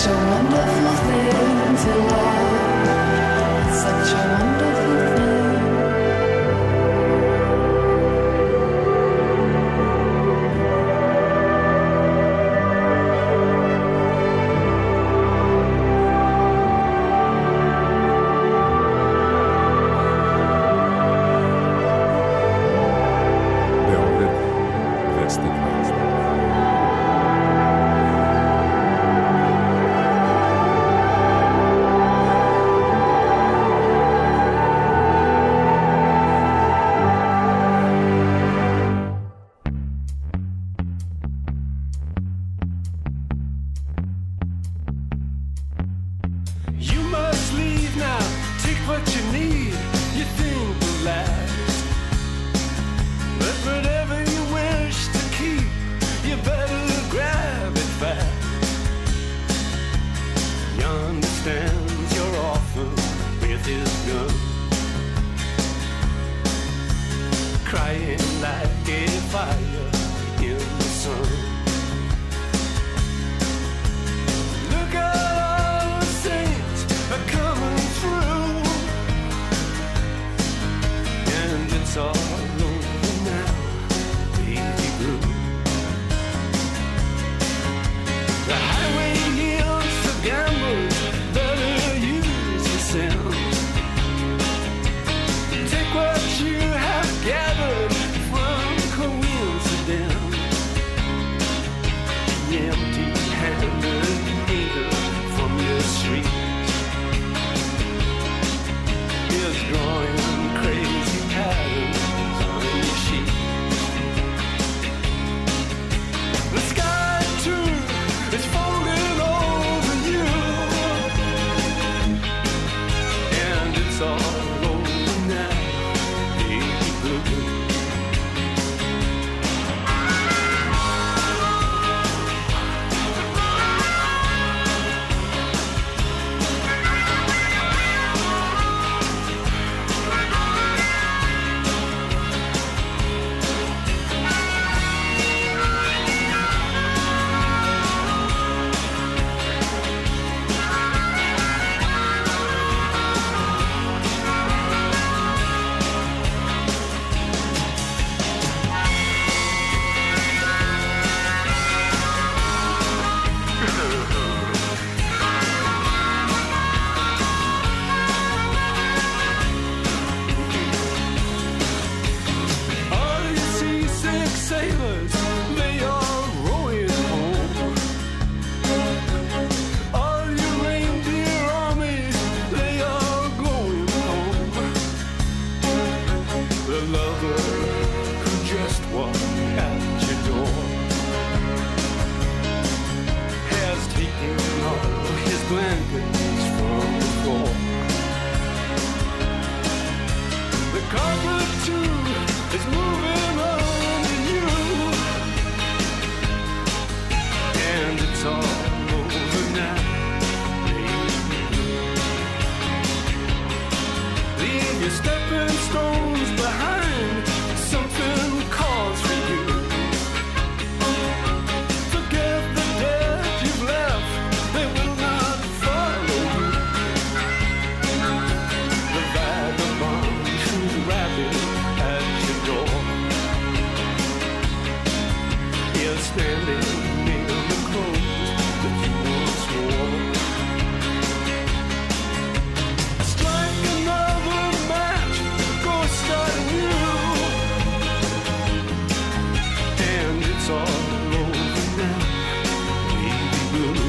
such a wonderful thing to love. It's such a wonderful thing. You must leave now, take what you need, you think will last. But whatever you wish to keep, you better grab it fast. He understands you're often with his gun, crying like a fire in the sun. Look at all the saints are coming through, and it's all over now, baby blue. The highway yields for gamblers, better use your sense. Take what you have gathered from coincidence. The empty-handed needle from your street is drawing crazy patterns on your sheet. The sky too is folding over you, and it's all over now, baby blue. All you seasick sailors, they are rowing home. All you reindeer armies, they are going home. The lover who just walked at your door has taken all his blankets from the floor. The carpet too is moving under you, and it's all over now, baby. Leave your stepping stones behind, something calls for you. Forget the dead you've left, they will not follow you. The vagabond who's rapping at your door is standing in the clothes that you once wore. Strike another match, go start anew, and it's all over now, baby blue.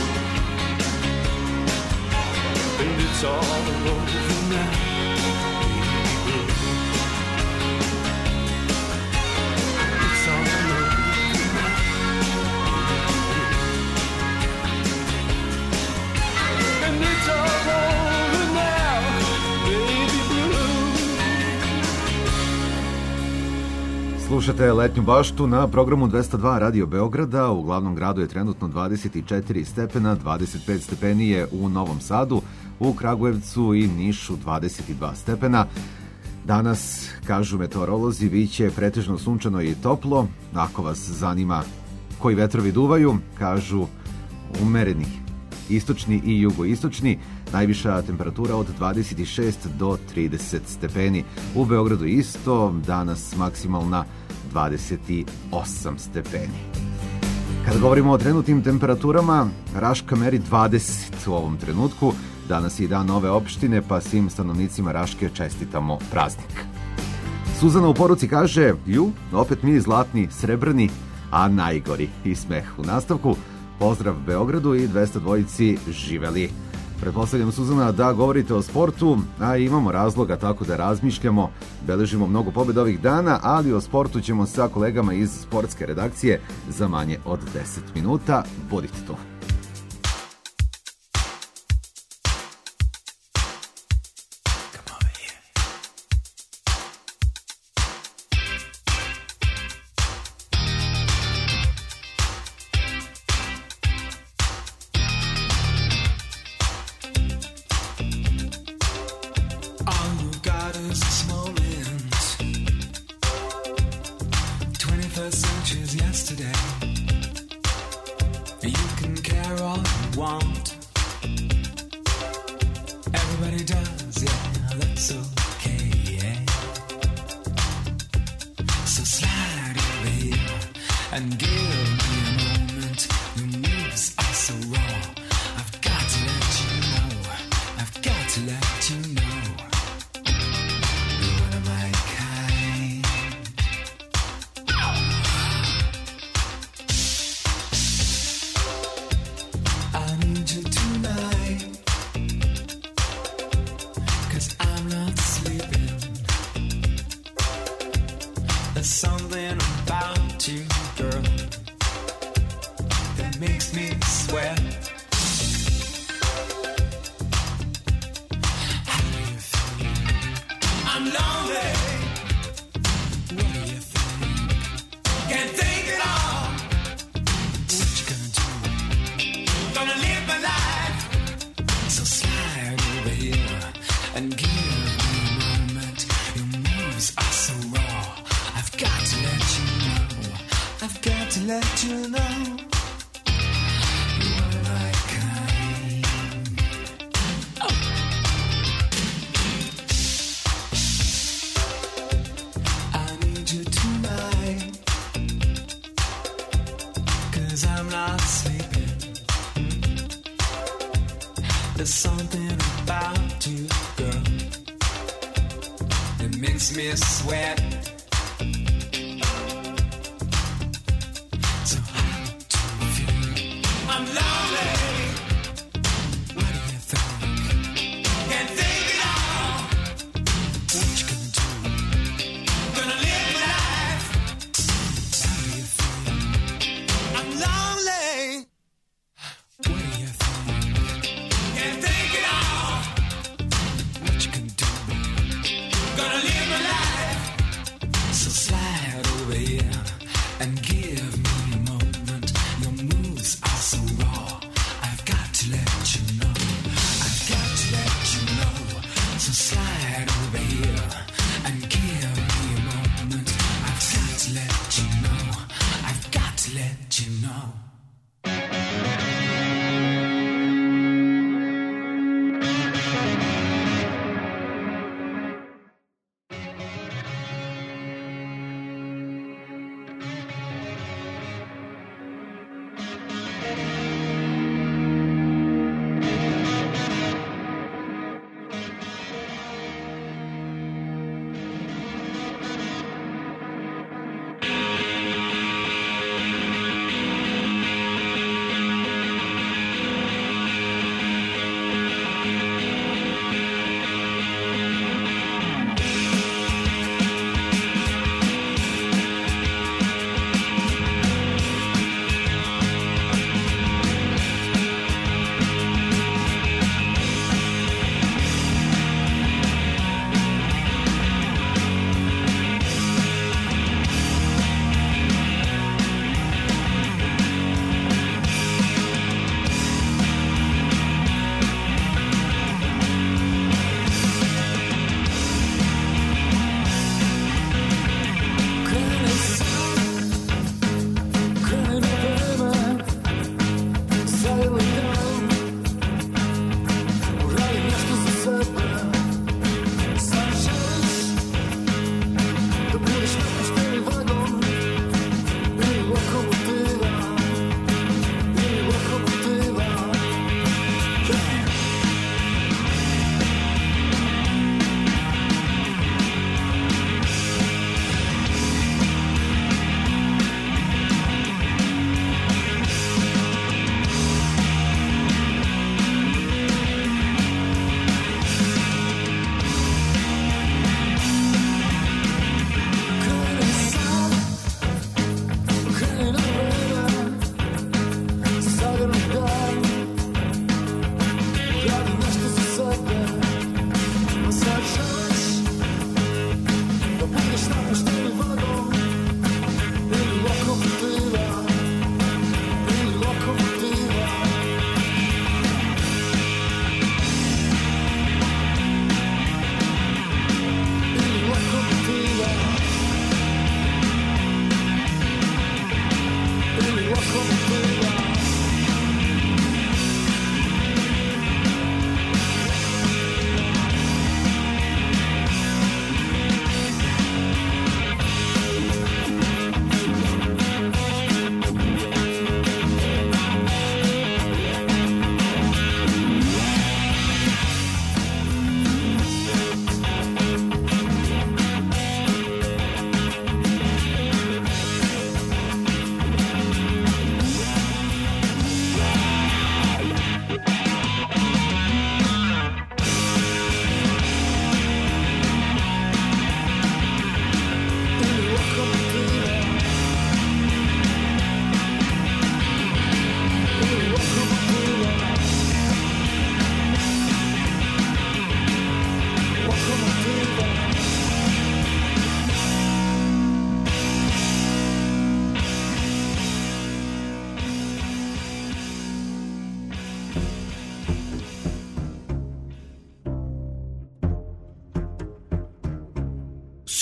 And it's all over now, baby blue. It's all over now. And it's all over now, baby blue. Slušate Letnju baštu na programu dvesta dva Radio Beograda. U glavnom gradu je trenutno dvadeset četiri stepena, dvadeset pet stepeni je u Novom Sadu, u Kragujevcu i Nišu dvadeset dva stepena. Danas, kažu meteorolozi, biće pretežno sunčano i toplo. Ako vas zanima koji vetrovi duvaju, kažu umereni istočni i jugoistočni. Najviša temperatura od dvadeset šest do trideset stepeni. U Beogradu isto, danas maksimalna dvadeset osam stepeni. Kada govorimo o trenutnim temperaturama, Raška meri dvadeset u ovom trenutku. Danas je i dan nove opštine, pa svim stanovnicima Raške čestitamo praznik. Suzana u poruci kaže, ju, opet mi zlatni, srebrni, a najgori. I smeh u nastavku. Pozdrav Beogradu i dvesta dvojici, živeli. Pretpostavljam, Suzana, da govorite o sportu, a imamo razloga tako da razmišljamo. Beležimo mnogo pobjeda ovih dana, ali o sportu ćemo sa kolegama iz sportske redakcije za manje od deset minuta. Budite tu.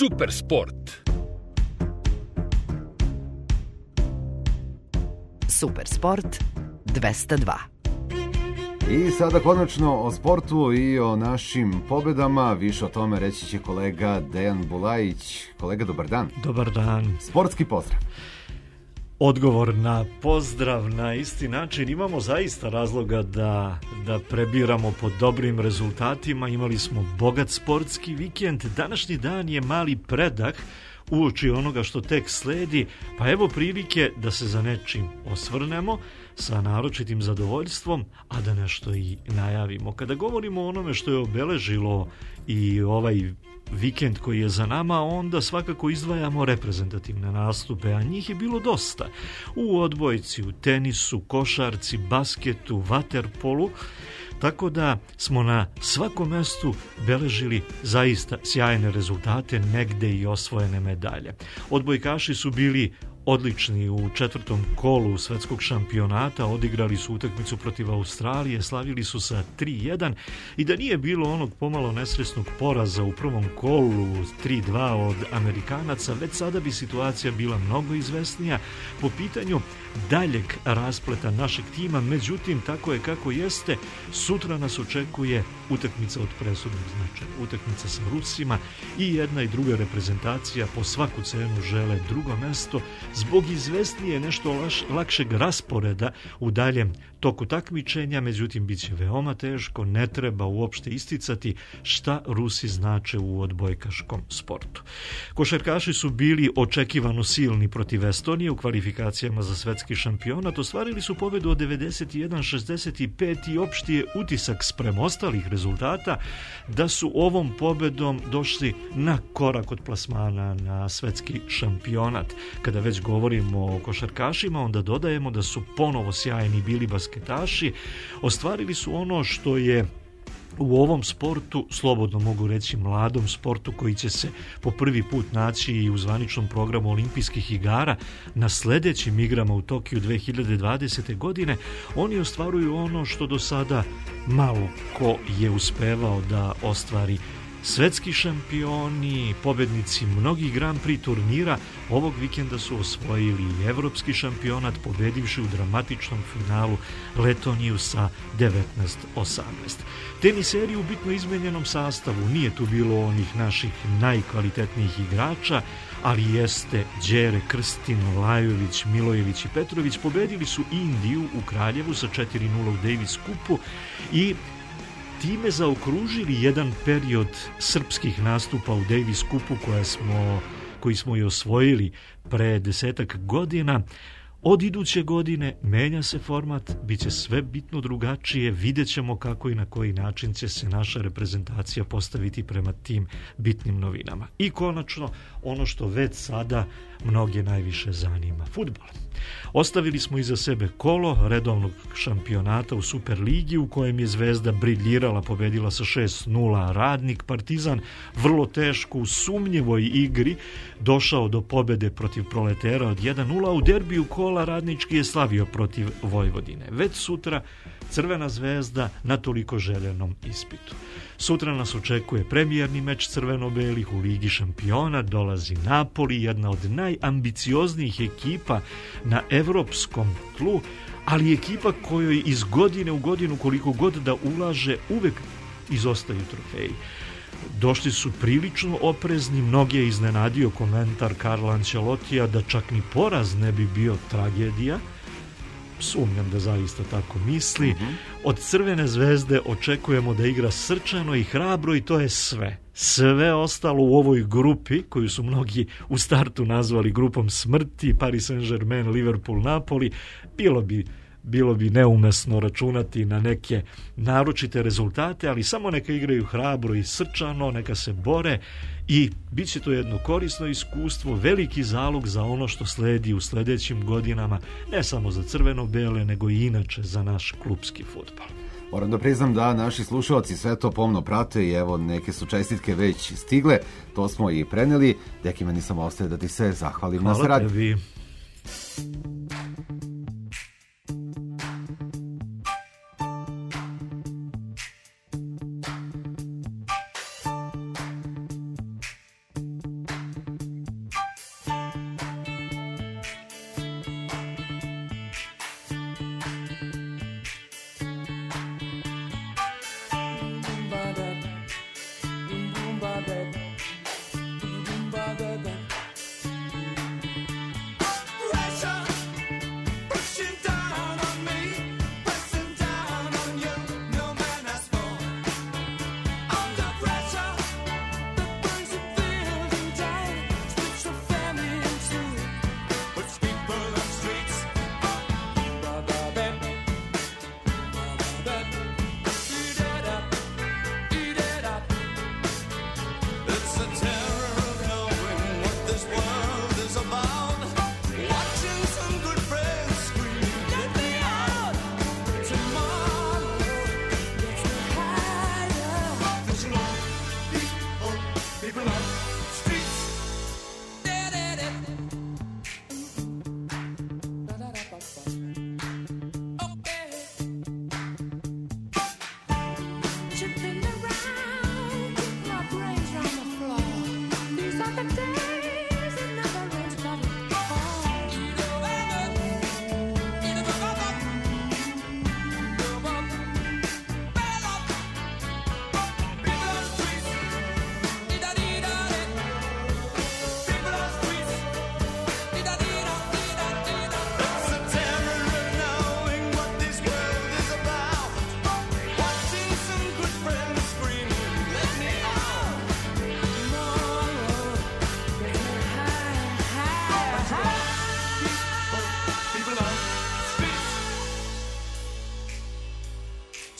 Super sport. Super sport dvesta dva. I sada konačno o sportu i o našim pobedama. Više o tome reći će kolega Dejan Bulajić. Kolega, dobar dan. Dobar dan. Sportski pozdrav. Odgovor na pozdrav na isti način. Imamo zaista razloga da, da prebiramo po dobrim rezultatima. Imali smo bogat sportski vikend. Današnji dan je mali predah uoči onoga što tek sledi, pa evo prilike da se za nečim osvrnemo sa naročitim zadovoljstvom, a da nešto i najavimo. Kada govorimo o onome što je obeležilo i ovaj vikend koji je za nama, onda svakako izdvajamo reprezentativne nastupe, a njih je bilo dosta. U odbojci, u tenisu, košarci, basketu, vaterpolu, tako da smo na svakom mestu beležili zaista sjajne rezultate, negde i osvojene medalje. Odbojkaši su bili odlični u četvrtom kolu svetskog šampionata, odigrali su utakmicu protiv Australije, slavili su sa tri jedan i da nije bilo onog pomalo nesresnog poraza u prvom kolu tri dva od Amerikanaca, već sada bi situacija bila mnogo izvesnija po pitanju daljeg raspleta našeg tima. Međutim, tako je kako jeste, sutra nas očekuje utakmica od presudnog značaja, utakmica sa Rusima i jedna i druga reprezentacija po svaku cenu žele drugo mesto zbog izvesnije nešto laš, lakšeg rasporeda u daljem toku takmičenja. Međutim, bit će veoma teško, ne treba uopšte isticati šta Rusi znače u odbojkaškom sportu. Košarkaši su bili očekivano silni protiv Estonije u kvalifikacijama za svetski šampionat, ostvarili su pobedu od devedeset jedan šezdeset pet i opšti je utisak sprem ostalih rezultata da su ovom pobedom došli na korak od plasmana na svetski šampionat. Kada već govorimo o košarkašima, onda dodajemo da su ponovo sjajni bili basketaši, ostvarili su ono što je u ovom sportu, slobodno mogu reći mladom sportu, koji će se po prvi put naći i u zvaničnom programu olimpijskih igara na sledećim igrama u Tokiju dve hiljade dvadesete. godine, oni ostvaruju ono što do sada malo ko je uspevao da ostvari. Svetski šampioni, pobednici mnogih Grand Prix turnira, ovog vikenda su osvojili i evropski šampionat, pobedivši u dramatičnom finalu Letoniju sa devetnaest osamnaest. Teniseri u bitno izmenjenom sastavu, nije tu bilo onih naših najkvalitetnijih igrača, ali jeste Đere, Krstin, Lajović, Milojević i Petrović, pobedili su Indiju u Kraljevu sa četiri nula u Davis kupu i time zaokružili jedan period srpskih nastupa u Davis kupu koje smo, koji smo i osvojili pre desetak godina. Od iduće godine menja se format, bit će sve bitno drugačije, vidjet ćemo kako i na koji način će se naša reprezentacija postaviti prema tim bitnim novinama. I konačno, ono što već sada mnoge najviše zanima, fudbal. Ostavili smo iza sebe kolo redovnog šampionata u Superligi u kojem je Zvezda briljirala, pobedila sa šest nula Radnik. Partizan vrlo teško u sumnjivoj igri došao do pobede protiv Proletera od jedan nula. U derbiju kola Radnički je slavio protiv Vojvodine. Već sutra Crvena Zvezda na toliko željenom ispitu. Sutra nas očekuje premijerni meč crveno-belih u Ligi šampiona, dolazi Napoli, jedna od najambicioznijih ekipa na evropskom tlu, ali ekipa kojoj iz godine u godinu, koliko god da ulaže, uvek izostaju trofeji. Došli su prilično oprezni, mnogi je iznenadio komentar Carla Ancelotija da čak ni poraz ne bi bio tragedija. Sumnjam da zaista tako misli. Mm-hmm. Od Crvene Zvezde očekujemo da igra srčano i hrabro i to je sve. Sve ostalo u ovoj grupi, koju su mnogi u startu nazvali grupom smrti, Paris Saint-Germain, Liverpool, Napoli, bilo bi bilo bi neumesno računati na neke naročite rezultate, ali samo neka igraju hrabro i srčano, neka se bore i bit će to jedno korisno iskustvo, veliki zalog za ono što sledi u sledećim godinama, ne samo za crveno-bele, nego i inače za naš klupski fudbal. Moram da priznam da naši slušalci sve to pomno prate i evo neke su čestitke već stigle, to smo i preneli. Dekima nisam ostaje da ti se zahvalim Hvala na saradnji. Tebi.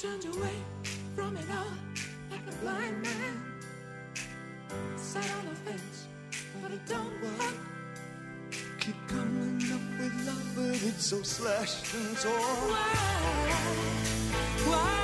turned away from it all like a blind man. Sat on the fence, but it don't work. Keep coming up with love, but it's so slashed and torn. Why? Why?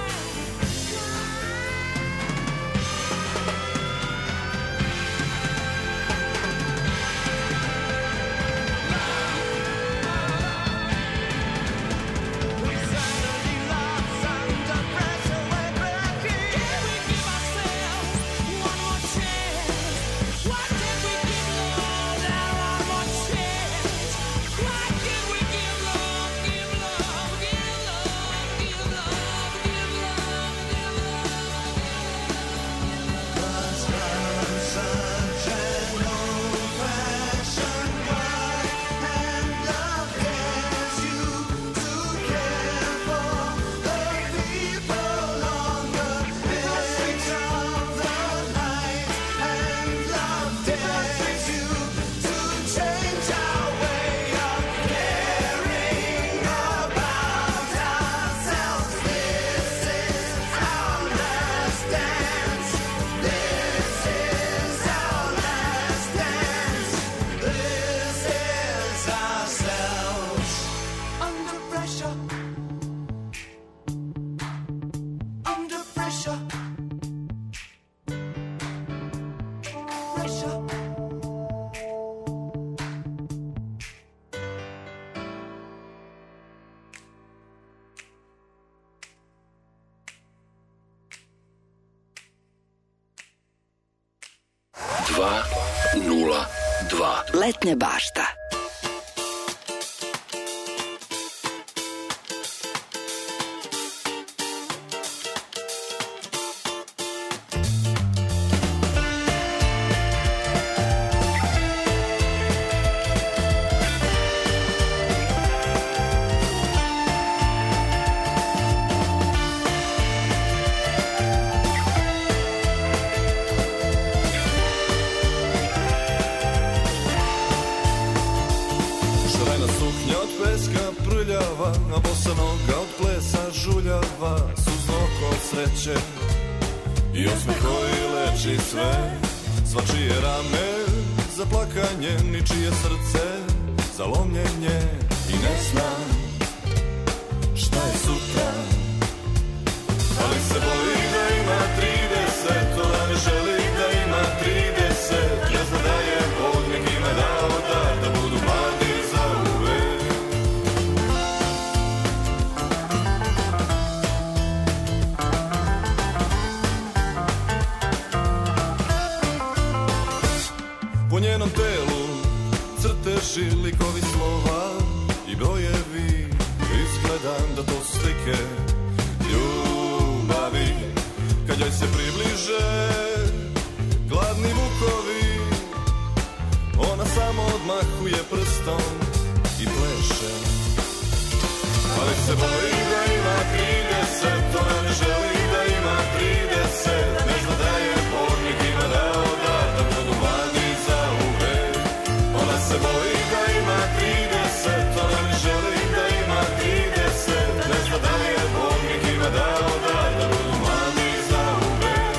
dva nula dva. Letnja bašta. A bosa noga od plesa žuljava, suzno oko sreće i osmeh koji leči sve. Svačije rame za plakanje, ničije srce za lomljenje. I ne znam šta je sutra, ali se boji da ima trideset, ona ne želi da ima trideset. Ne zna da je Bog nekima dao dar da budu mladi za uvek. Po njenom telu crteži, likovi slova i brojevi. Izgledam da to su slike ljubavi. Kad joj se približe gladni vukovi, ona samo odmahuje prstom i pleše. Ali se boji da ima trideset, ona ne želi da ima trideset. Ne zna da je Bog nekima dao dar da budu mladi za uvek. Ona se boji da ima trideset, ona ne želi da ima trideset. Ne zna da je Bog nekima dao dar da budu mladi za uvek.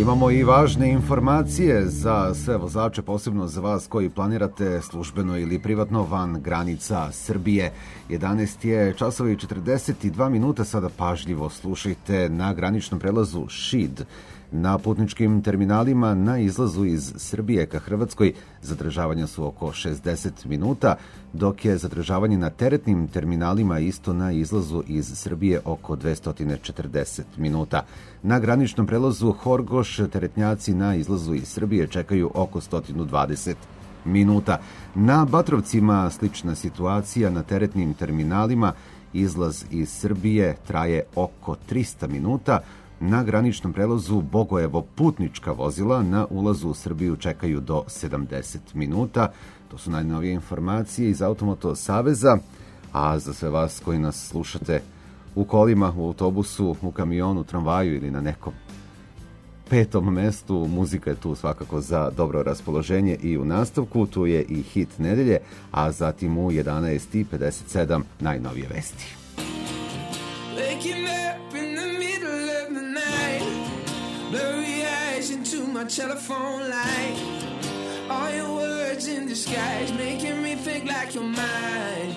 Imamo i važne informacije za sve vozače, posebno za vas koji planirate službeno ili privatno van granica Srbije. jedanaest je časova i četrdeset dva minuta, sada pažljivo slušajte na graničnom prelazu Šid. Na putničkim terminalima na izlazu iz Srbije ka Hrvatskoj zadržavanja su oko šezdeset minuta, dok je zadržavanje na teretnim terminalima isto na izlazu iz Srbije oko dvesta četrdeset minuta. Na graničnom prelazu Horgoš teretnjaci na izlazu iz Srbije čekaju oko sto dvadeset minuta. Na Batrovcima slična situacija, na teretnim terminalima izlaz iz Srbije traje oko trista minuta. Na graničnom prelazu Bogojevo putnička vozila na ulazu u Srbiju čekaju do sedamdeset minuta. To su najnovije informacije iz Automoto Saveza, a za sve vas koji nas slušate u kolima, u autobusu, u kamionu, tramvaju ili na nekom petom mestu, muzika je tu svakako za dobro raspoloženje i u nastavku. Tu je i hit nedelje, a zatim u jedanaest i pedeset sedam najnovije vesti. Blurry eyes into my telephone light. All your words in disguise, making me think like you're mine.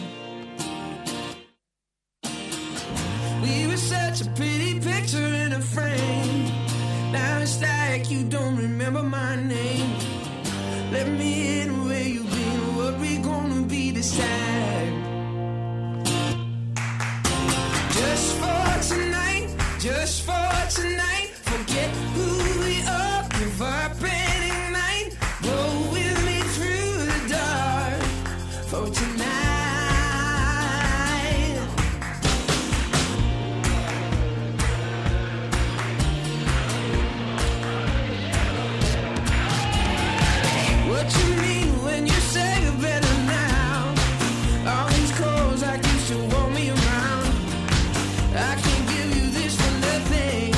We were such a pretty picture in a frame. Now it's like you don't remember my name. Let me in where you've been, what we gonna be this time. Just for tonight, just for tonight. Forget who we are, give up and ignite. Go with me through the dark for tonight. What you mean when you say you're better now? All these calls like you still want me around. I can't give you this for nothing.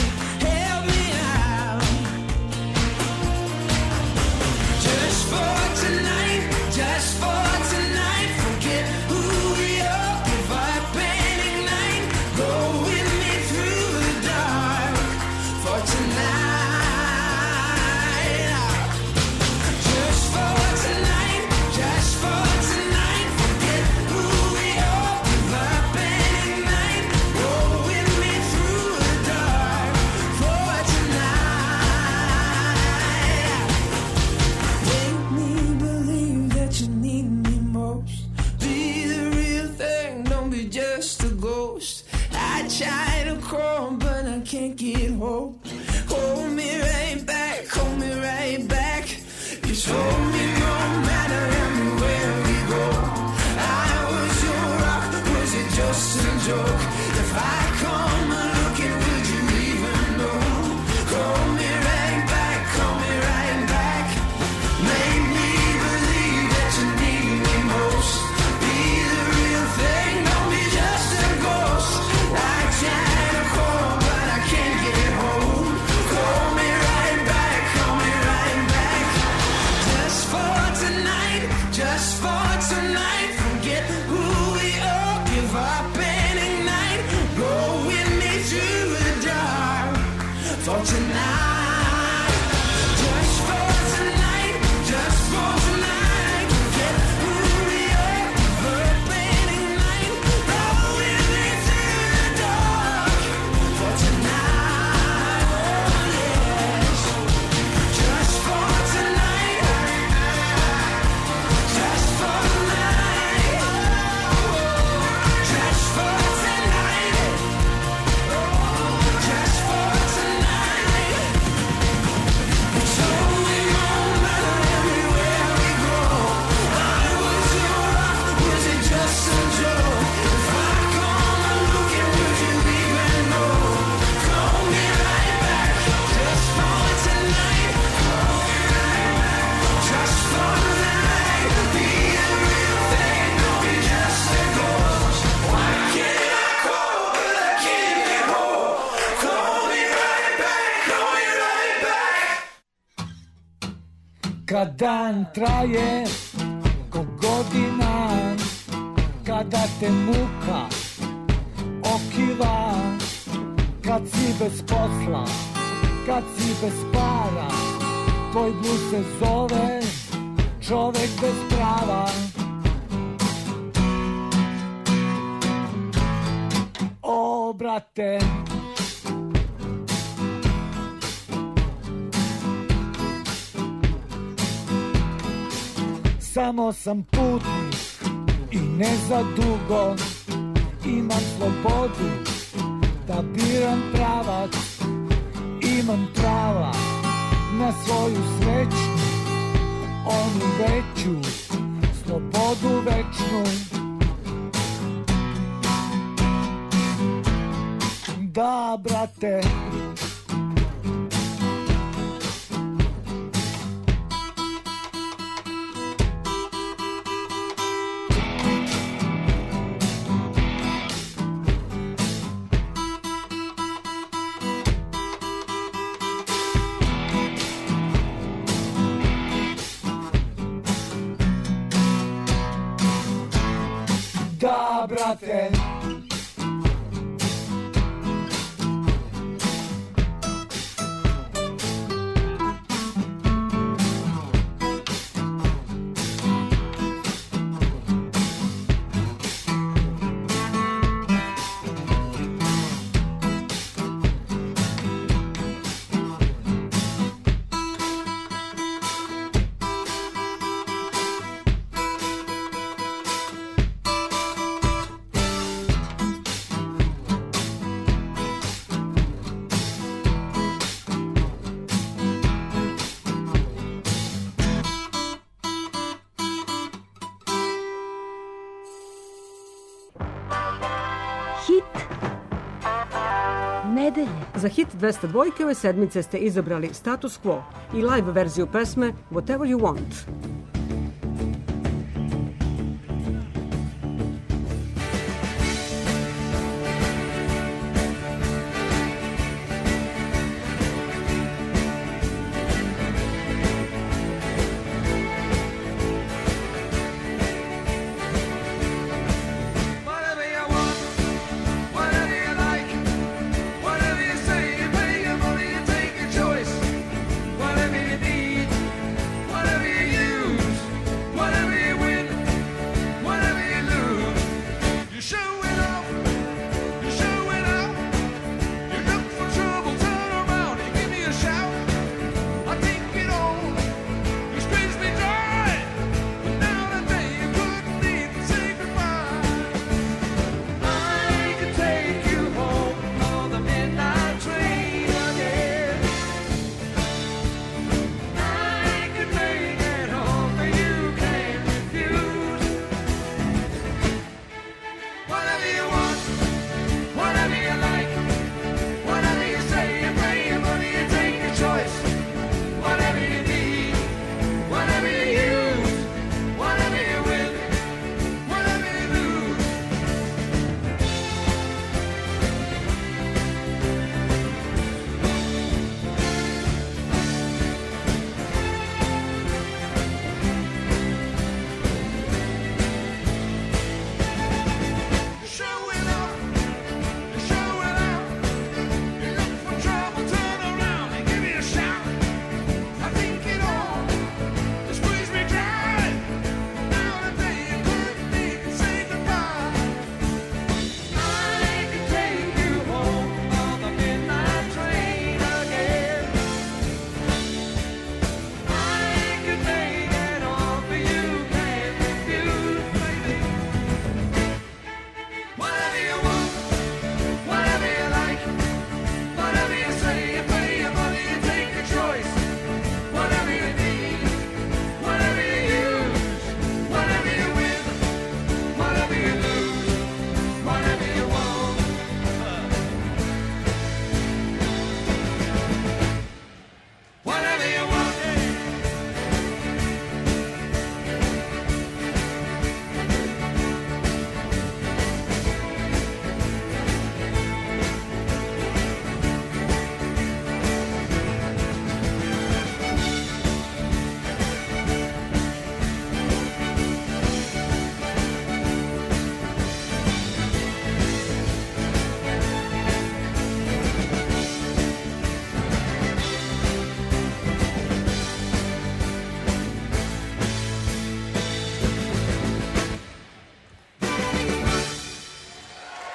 Can't get hope. Hold me right back, hold me right back. You told me no matter where we go, I was your rock, was it just a joke? If I come looking, would you even know? Call me right back, call me right back. Make me believe that you need me most. Be the real thing, don't be just a ghost. I try to call. Just for tonight, forget who we are, give up and ignite. Go with me through the dark for tonight. Just for tonight, just for tonight, forget who we are, give up and ignite. Go with me through the dark for tonight. Oh yes, just for tonight. Just for tonight, just for tonight, just for tonight. It's only no matter everywhere we go. I was your rock, was it just a joke? If I come looking, would you even know? Call me right back, just for tonight. Call me right back, just for tonight. Be a real thing, don't be just a ghost. Why can't I call, but I can't get home? Call me right back, call me right back. Kad dan traje ko godina, kada te muka okiva, kad si bez posla, kad si bez para, tvoj blud se zove čovek bez prava. O, brate, samo sam putnik i ne za dugo, imam slobodu da biram pravac, imam prava na svoju sreću, onu veću, slobodu večnu. Da, brate, da, brate. Za hit dvesta dva ove sedmice ste izabrali Status Quo i live verziju pesme Whatever You Want. Show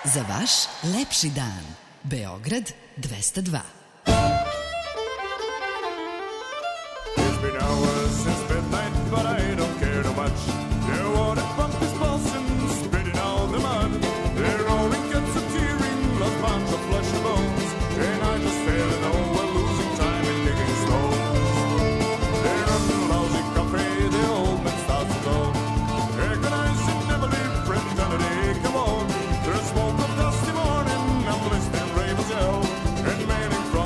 Za vaš lepši dan. Beograd dvesta dva. It's been hours since midnight, but I don't care too much. The water pump is pulsing, spitting out the mud. The roaring cats are tearing, lost bunch of flesh and bones. And I just fail to know we're losing time and digging stones. They're on the lousy coffee, the old man starts to go. Recognize it, never leave, fraternity, come on. There's smoke of dusty morning, I'm listening ravens yell. And man in front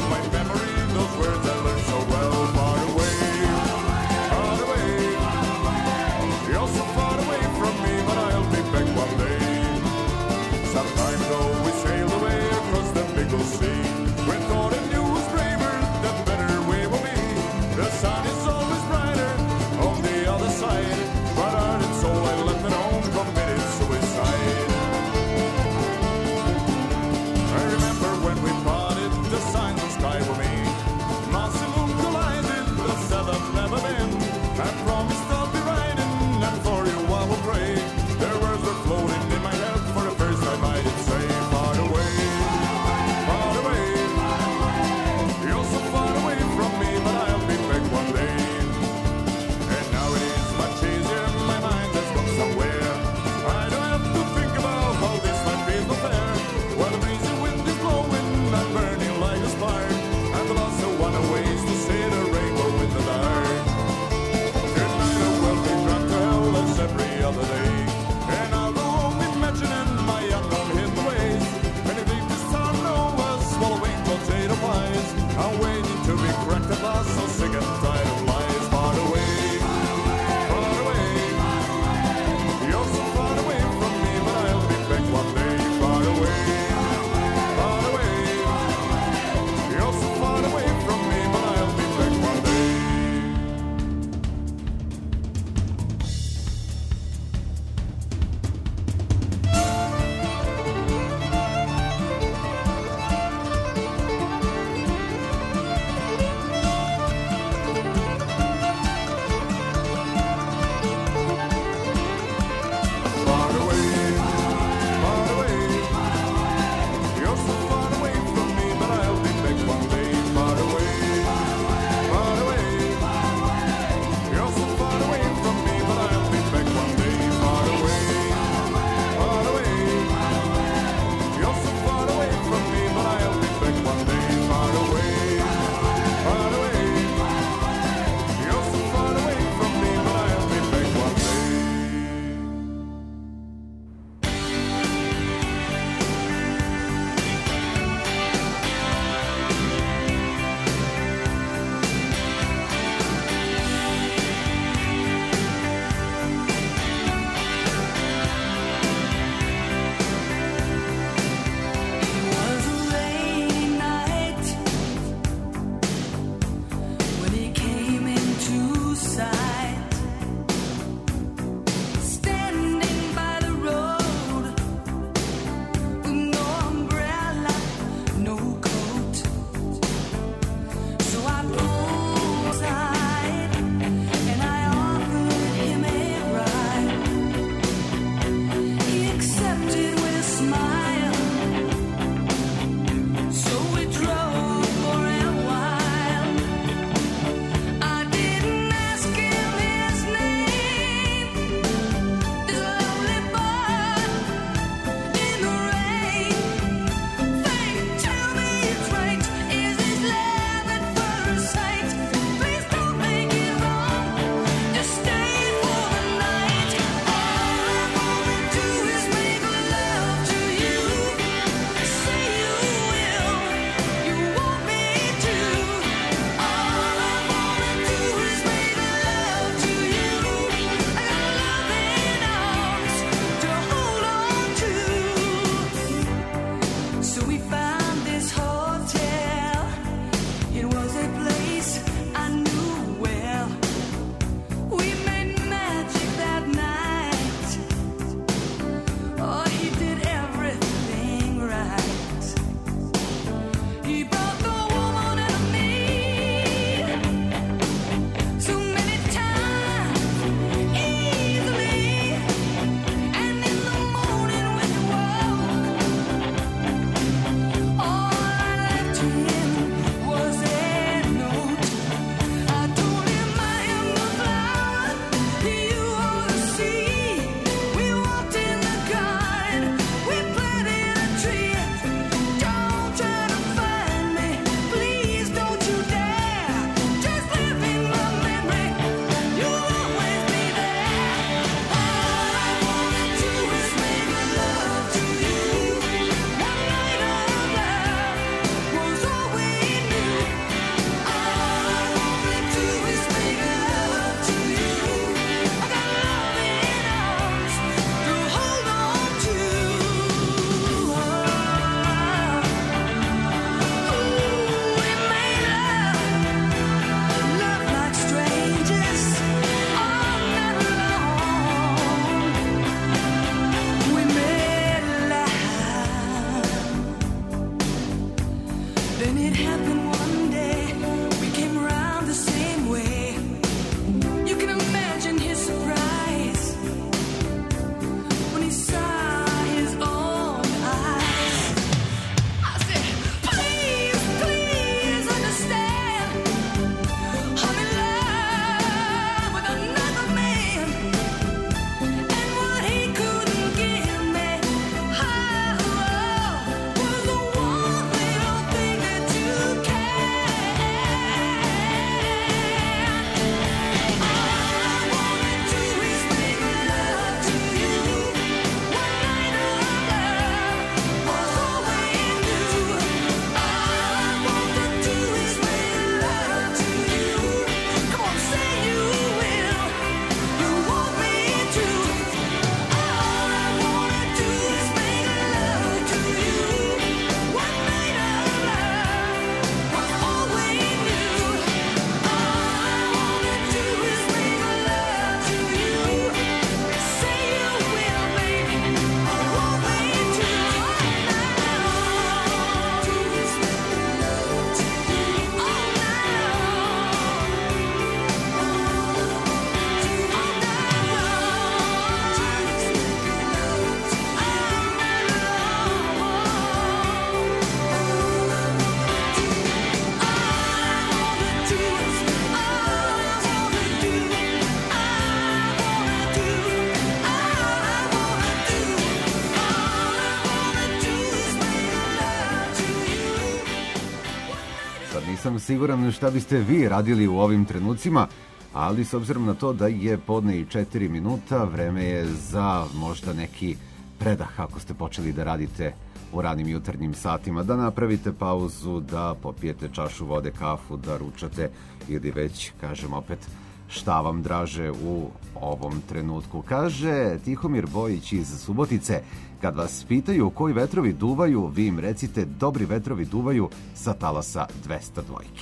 Nisam siguran šta biste vi radili u ovim trenucima, ali s obzirom na to da je podne i četiri minuta, vreme je za možda neki predah ako ste počeli da radite u ranim jutarnjim satima, da napravite pauzu, da popijete čašu vode, kafu, da ručate ili već, kažem opet, šta vam draže u ovom trenutku. Kaže Tihomir Bojić iz Subotice, kad vas pitaju koji vetrovi duvaju, vi im recite dobri vetrovi duvaju sa talasa dvesta dvojke.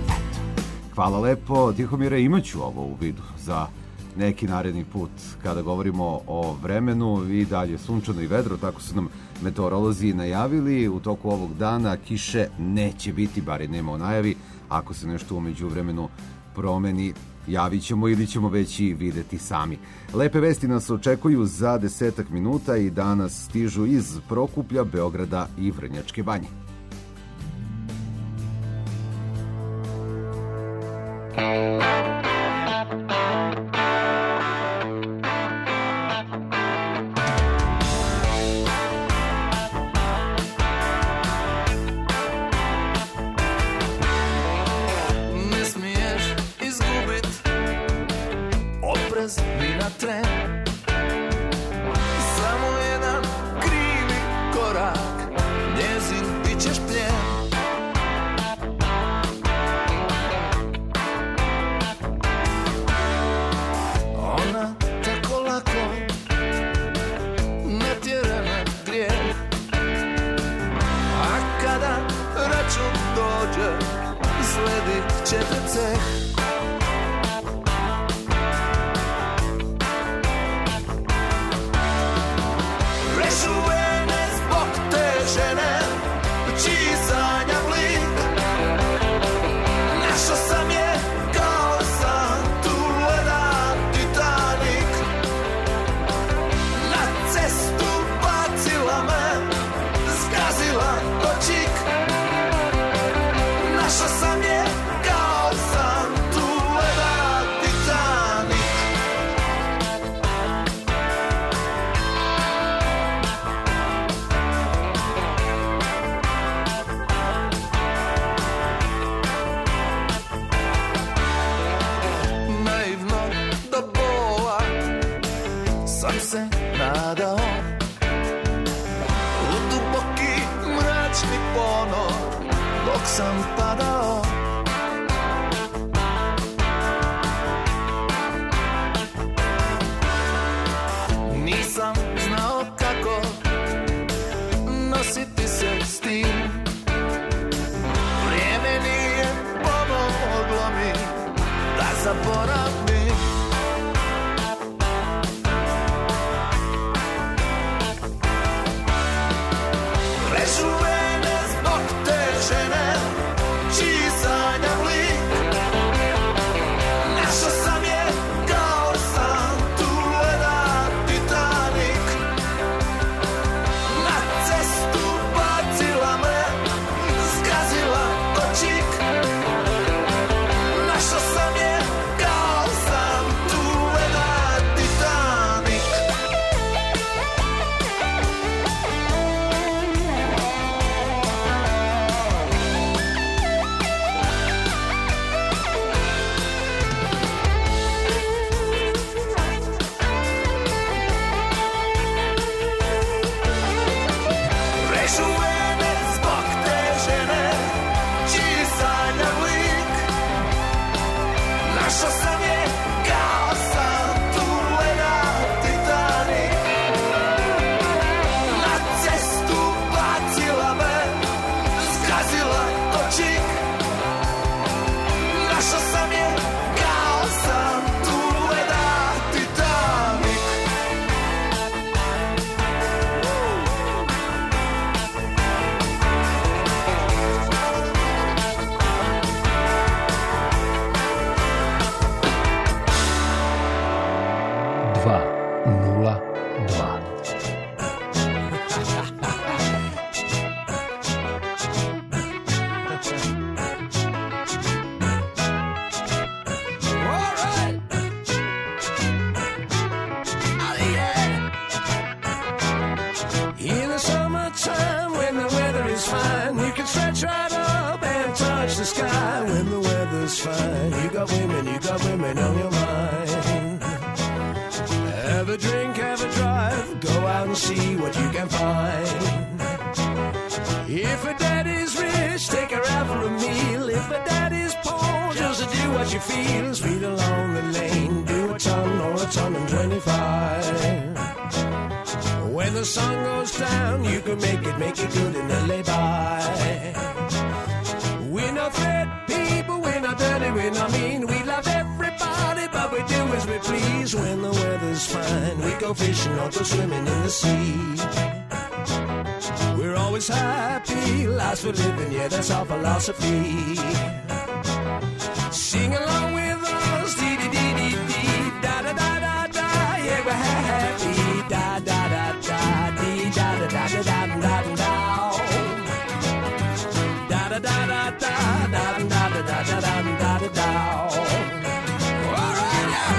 Hvala lepo, Tihomire, imaću ovo u vidu za neki naredni put kada govorimo o vremenu i dalje sunčano i vedro, tako su nam meteorolozi najavili. U toku ovog dana kiše neće biti, bar i nema u najavi. Ako se nešto umeđu vremenu promeni, javit ćemo ili ćemo već i videti sami. Lepe vesti nas očekuju za desetak minuta i danas stižu iz Prokuplja, Beograda i Vrnjačke Banje. Režu vene zbog te žene, čiji sam see what you can find. If a daddy's rich, take her out for a meal. If a daddy's poor, just do what you feel. Speed along the lane, do a ton or a ton and twenty-five. When the sun goes down, you can make it, make it good in the lay-by. We're not fat people, we're not dirty, we're not mean. We love everybody, but we do as we please. When the weather's fine, we go fishing or go swimming in the sea. We're always happy, life's for living, yeah, that's our philosophy. Sing along with us, dee-dee-dee-dee-dee, da-da-da-da-da, yeah, we're happy, da-da-da-da, dee-da-da-da-da-da-da-da-da. Da-da-da-da-da-da-da-da-da-da-da-da. All right, yeah.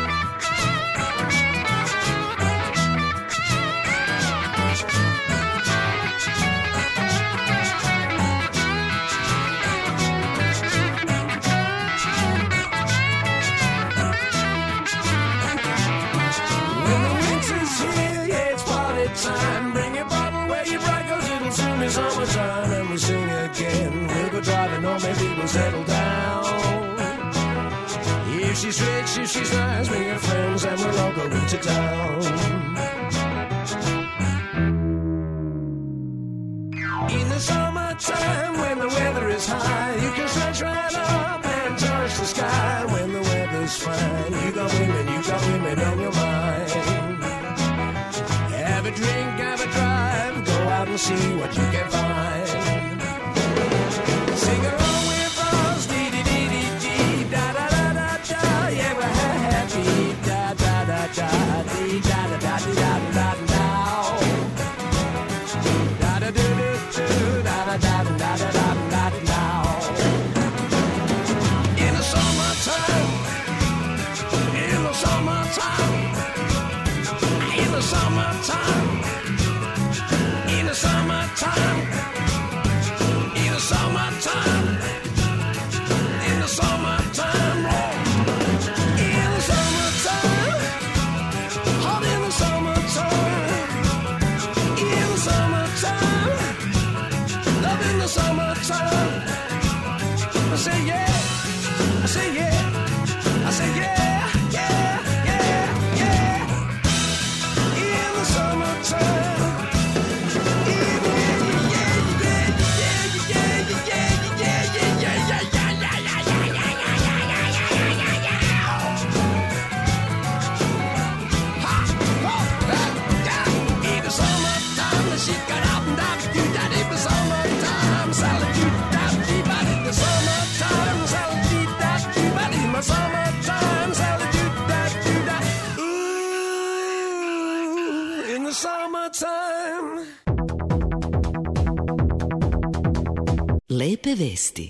When the winter's here, yeah, it's party time. Bring your bottle where your bright, 'cause it'll soon be summertime. And we sing again. We'll go driving or maybe we'll settle down. If she's rich, if she's nice, bring her friends and we'll all go into town. In the summertime, when the weather is high, you can stretch right up and touch the sky. When the weather's fine, you got women, you got women on your mind. Have a drink, have a drive, go out and see what you can find. Sing along with us, dee-dee-dee-dee-dee, da-da-da-da-da, yeah, we're happy, da-da-da-da, dee-da-da-da-dee-da-da-da-da. Da-da-do-do-do, da-da-da-da-da-da-da-da. In the summertime, in the summertime, in the summertime, in the summertime. In the summertime, in the summertime, in the summertime, hot in the summertime, in the summertime, love in the summertime. I say yeah, I say yeah, I say yeah, yeah, yeah, yeah, in the summertime. Summertime, ooh, in the summertime. Lepe vesti.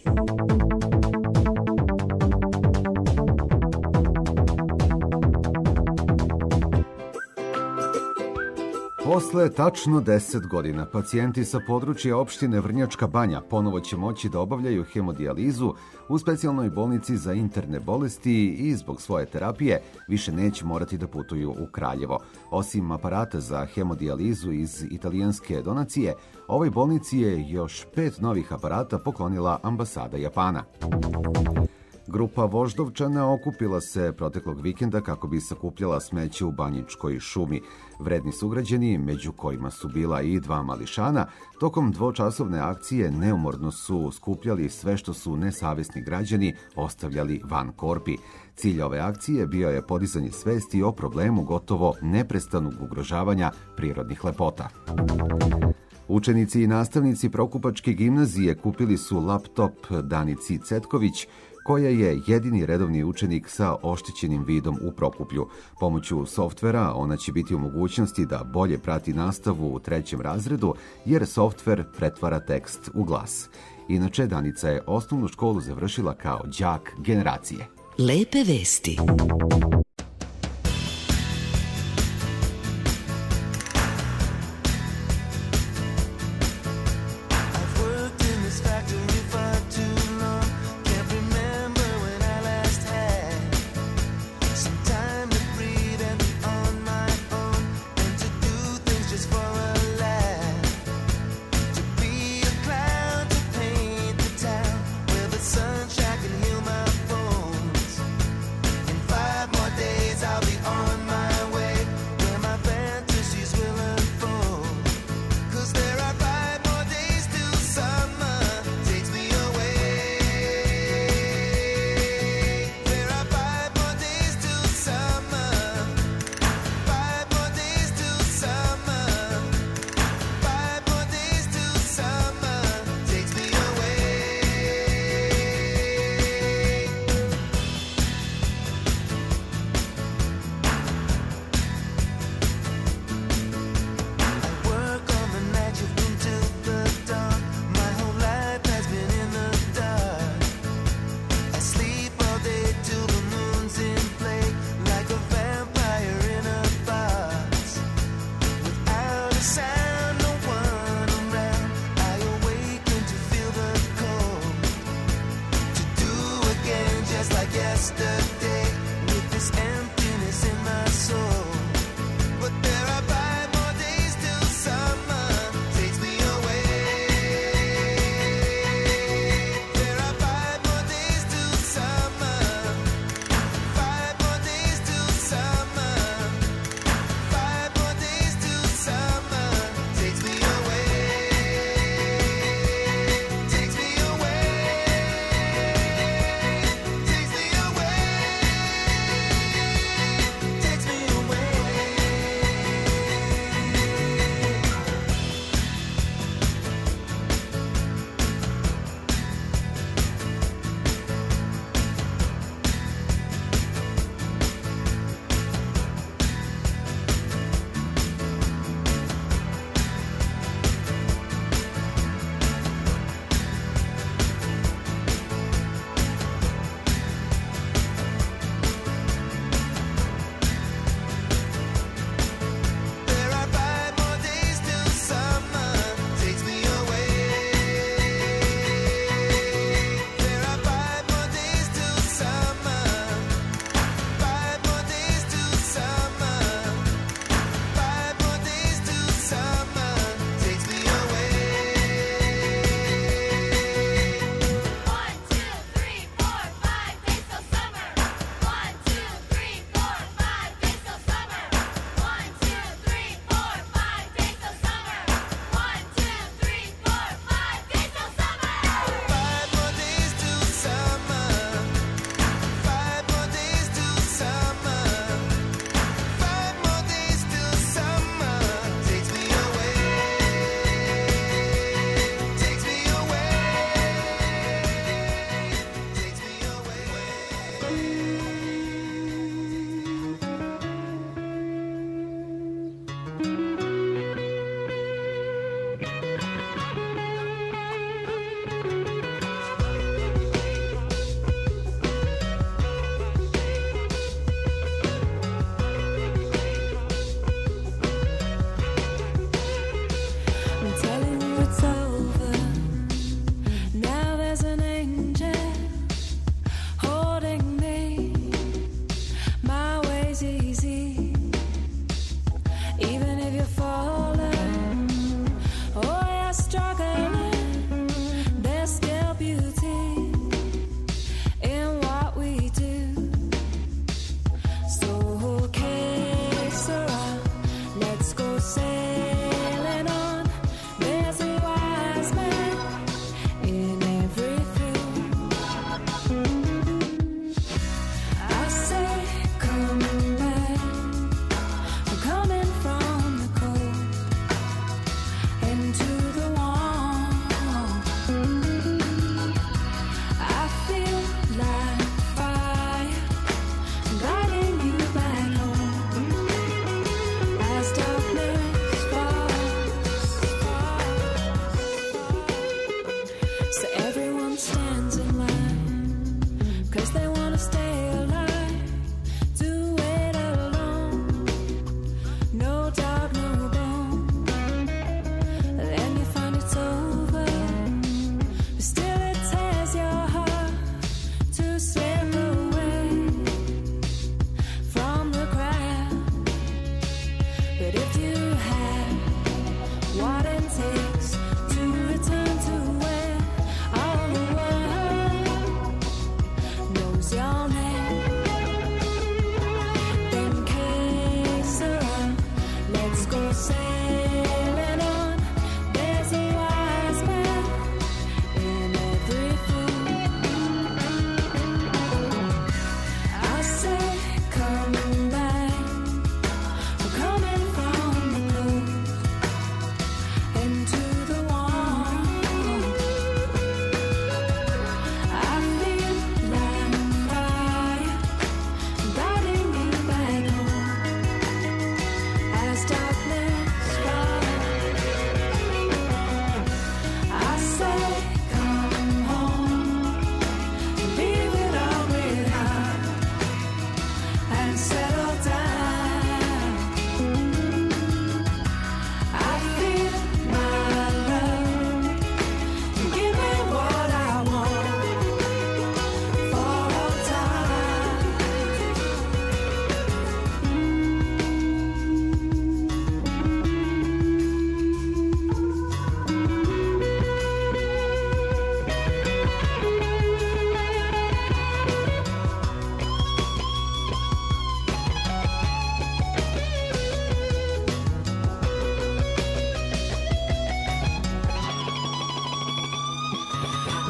Posle tačno deset godina, pacijenti sa područja opštine Vrnjačka Banja ponovo će moći da obavljaju hemodijalizu u specijalnoj bolnici za interne bolesti i zbog svoje terapije više neće morati da putuju u Kraljevo. Osim aparata za hemodijalizu iz italijanske donacije, ovoj bolnici je još pet novih aparata poklonila ambasada Japana. Grupa Voždovčana okupila se proteklog vikenda kako bi sakupljala smeće u Banjičkoj šumi. Vredni sugrađani, među kojima su bila i dva mališana, tokom dvočasovne akcije neumorno su skupljali sve što su nesavesni građani ostavljali van korpi. Cilj ove akcije bio je podizanje svesti o problemu gotovo neprestanog ugrožavanja prirodnih lepota. Učenici i nastavnici Prokupačke gimnazije kupili su laptop Danici Cetković, koja je jedini redovni učenik sa oštećenim vidom u Prokuplju. Pomoću softvera ona će biti u mogućnosti da bolje prati nastavu u trećem razredu, jer softver pretvara tekst u glas. Inače, Danica je osnovnu školu završila kao đak generacije. Lepe vesti. Just for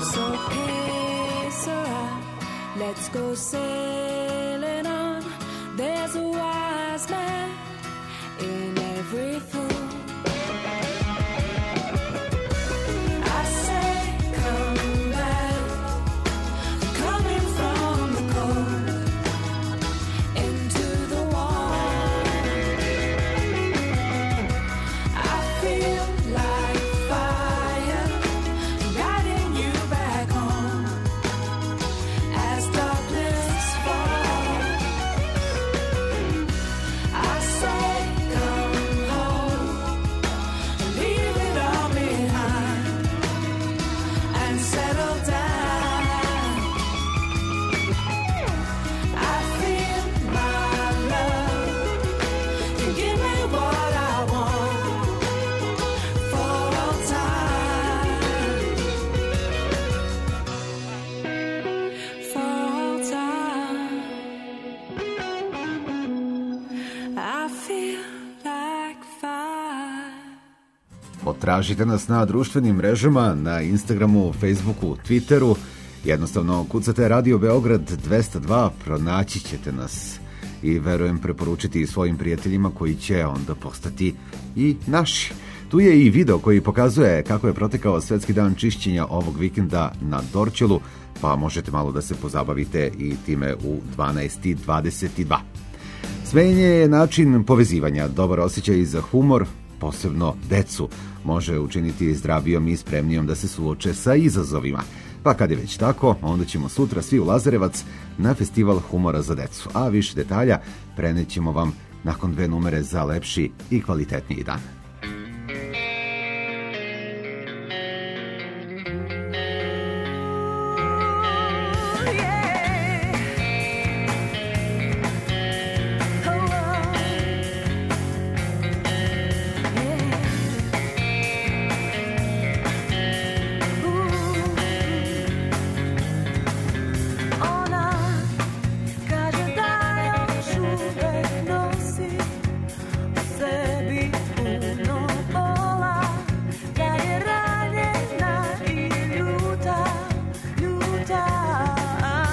So que sera, let's go sailing on. There's a wise man in every fool. I say, come back, coming from the cold into the warm. I feel like fire guiding you back home as darkness falls. I say, come home, leave it all behind and settle down. I feel my love can give me what I want for all time, for all time. I feel like fire. Potražite nas na društvenim mrežama, na Instagramu, Facebooku, Twitteru. Jednostavno kucate Radio Beograd dvesta dva, pronaći ćete nas i verujem preporučiti svojim prijateljima koji će onda postati i naši. Tu je i video koji pokazuje kako je protekao svetski dan čišćenja ovog vikenda na Dorćolu, pa možete malo da se pozabavite i time u dvanaest i dvadeset dva. Smenje je način povezivanja, dobar osjećaj za humor, posebno decu, može učiniti zdravijom i spremnijom da se suoče sa izazovima. Pa kad je već tako, onda ćemo sutra svi u Lazarevac na festival humora za decu, a više detalja prenećemo vam nakon dve numere za lepši i kvalitetniji dan. Ona kaže da još uvek nosi u sebi puno bola, da je ranjena i ljuta, ljuta.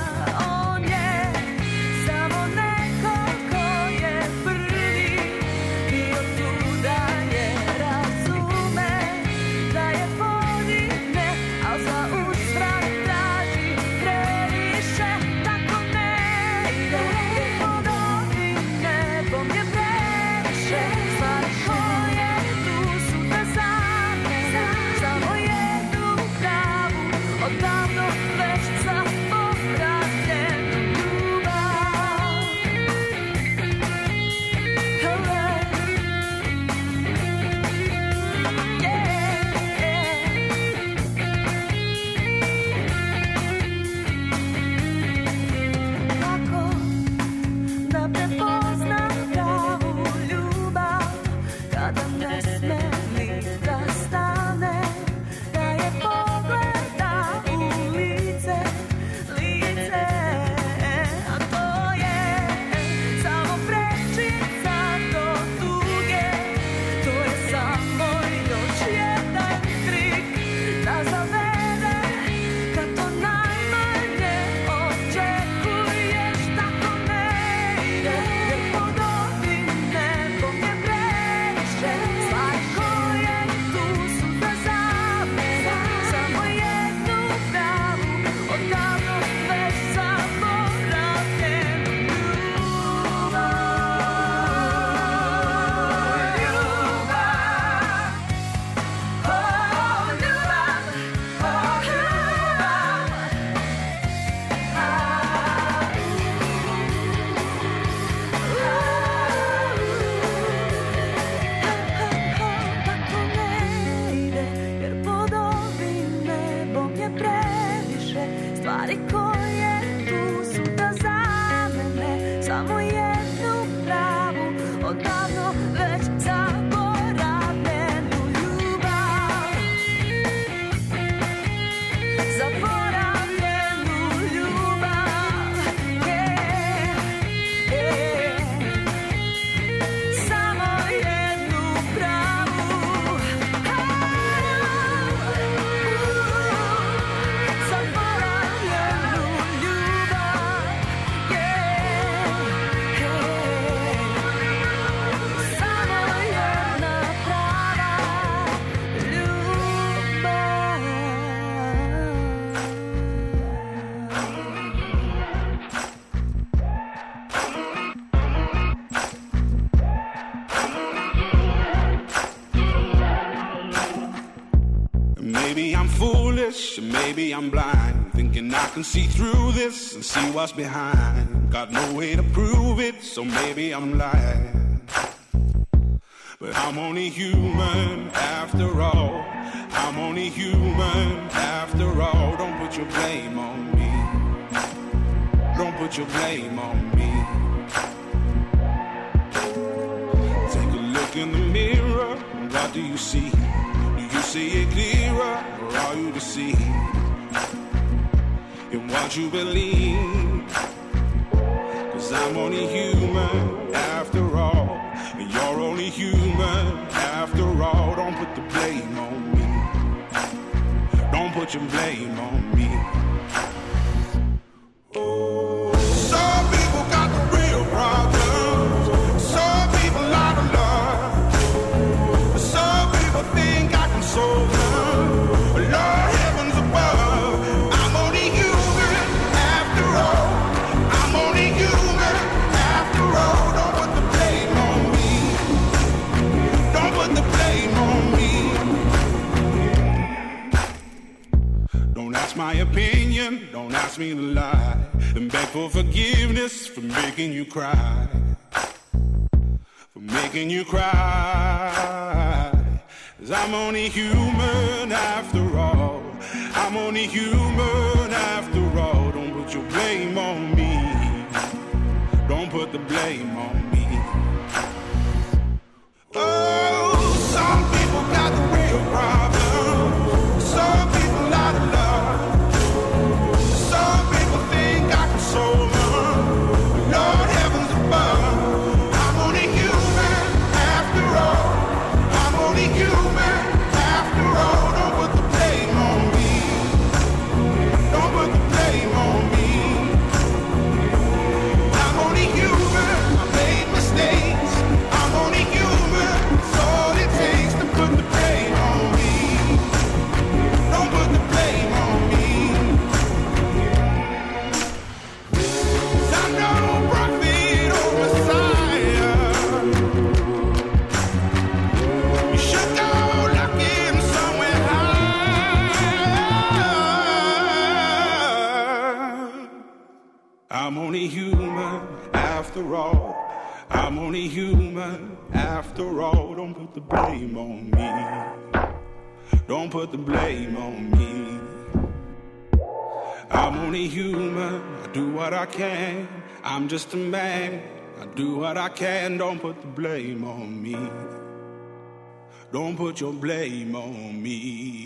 Maybe I'm foolish, maybe I'm blind, thinking I can see through this and see what's behind. Got no way to prove it, so maybe I'm lying. But I'm only human after all. I'm only human after all. Don't put your blame on me. Don't put your blame on me. Take a look in the mirror, what do you see? Do you see it clearer, or are you deceived in what you believe? 'Cause I'm only human after all, and you're only human after all. Don't put the blame on me. Don't put your blame on me. Oh, some people got the real problems. Some people out of love. Some people think I can solve them. Lord heavens above, I'm only human after all. I'm only human after all. Don't put the blame on me. Don't put the blame on me. Don't ask my opinion, don't ask me to lie, and beg for forgiveness for making you cry, for making you cry. 'Cause I'm only human after all. I'm only human after all. Don't put your blame on me. Don't put the blame on me. Oh, some people got the real problems. Some people out of love. Some people think I can solve them. Lord heavens above, I'm only human after all. I'm only human after all. Don't put the blame on me. Don't put the blame on me. I'm only human. I made mistakes. I'm only human. It's all it takes to put the blame on me. Don't put the blame on me. 'Cause I'm no prophet or Messiah. You should go looking somewhere high. I'm only human after all. I'm only human after all. Don't put the blame on me. Don't put the blame on me. I'm only human. I do what I can. I'm just a man. I do what I can. Don't put the blame on me. Don't put your blame on me.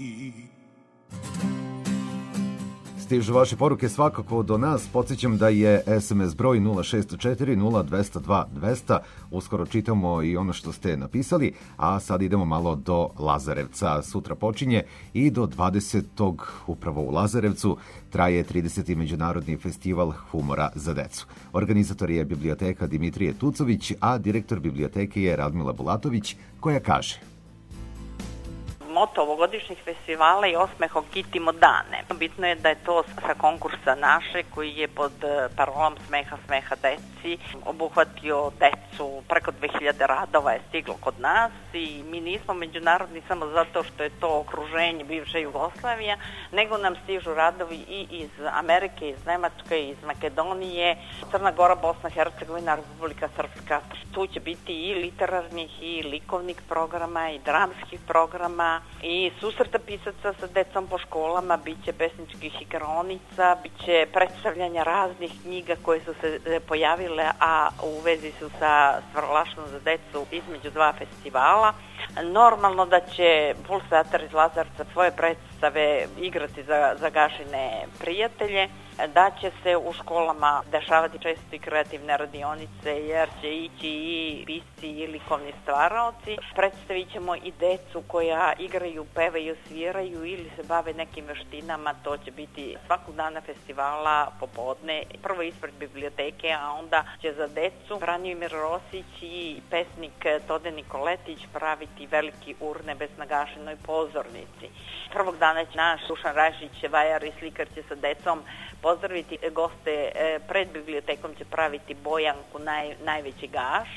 Stižu vaše poruke svakako do nas. Podsjećam da je es em es broj nula šest četiri nula dva nula dva dva nula. Uskoro čitamo i ono što ste napisali, a sad idemo malo do Lazarevca. Sutra počinje i do dvadesetog upravo u Lazarevcu traje trideseti Međunarodni festival humora za decu. Organizator je biblioteka Dimitrije Tucović, a direktor biblioteke je Radmila Bulatović, koja kaže: moto ovogodišnjih festivala je osmehom kitimo dane. Bitno je da je to sa konkursa naše koji je pod parolom smeha smeha deci obuhvatio decu. Preko dve hiljade radova je stiglo kod nas i mi nismo međunarodni samo zato što je to okruženje bivše Jugoslavija, nego nam stižu radovi i iz Amerike, iz Nemačke, iz Makedonije, Crna Gora, Bosna, Hercegovina, Republika Srpska. Tu će biti i literarnih i likovnih programa i dramskih programa i susreta pisaca sa decom po školama, bit će pesničkih igraonica, bit će predstavljanja raznih knjiga koje su se pojavile, a u vezi su sa Stvaralaštvom za decu između dva festivala. Normalno da će Puls teatar iz Lazarevca svoje predstave igrati za, za Gašine prijatelje, da će se u školama dešavati često i kreativne radionice, jer će ići i pisci i likovni stvaraoci. Predstavit ćemo i decu koja igraju, pevaju, sviraju ili se bave nekim veštinama. To će biti svakog dana festivala popodne, prvo ispred biblioteke, a onda će za decu Branimir Rosić i pesnik Tode Nikoletić praviti veliki urnebes na Gašinoj pozornici. Prvog dana će naš Dušan Rašić, vajar i slikar će sa decom pozdraviti goste pred bibliotekom, će praviti Bojanku, naj, najveći Gaša.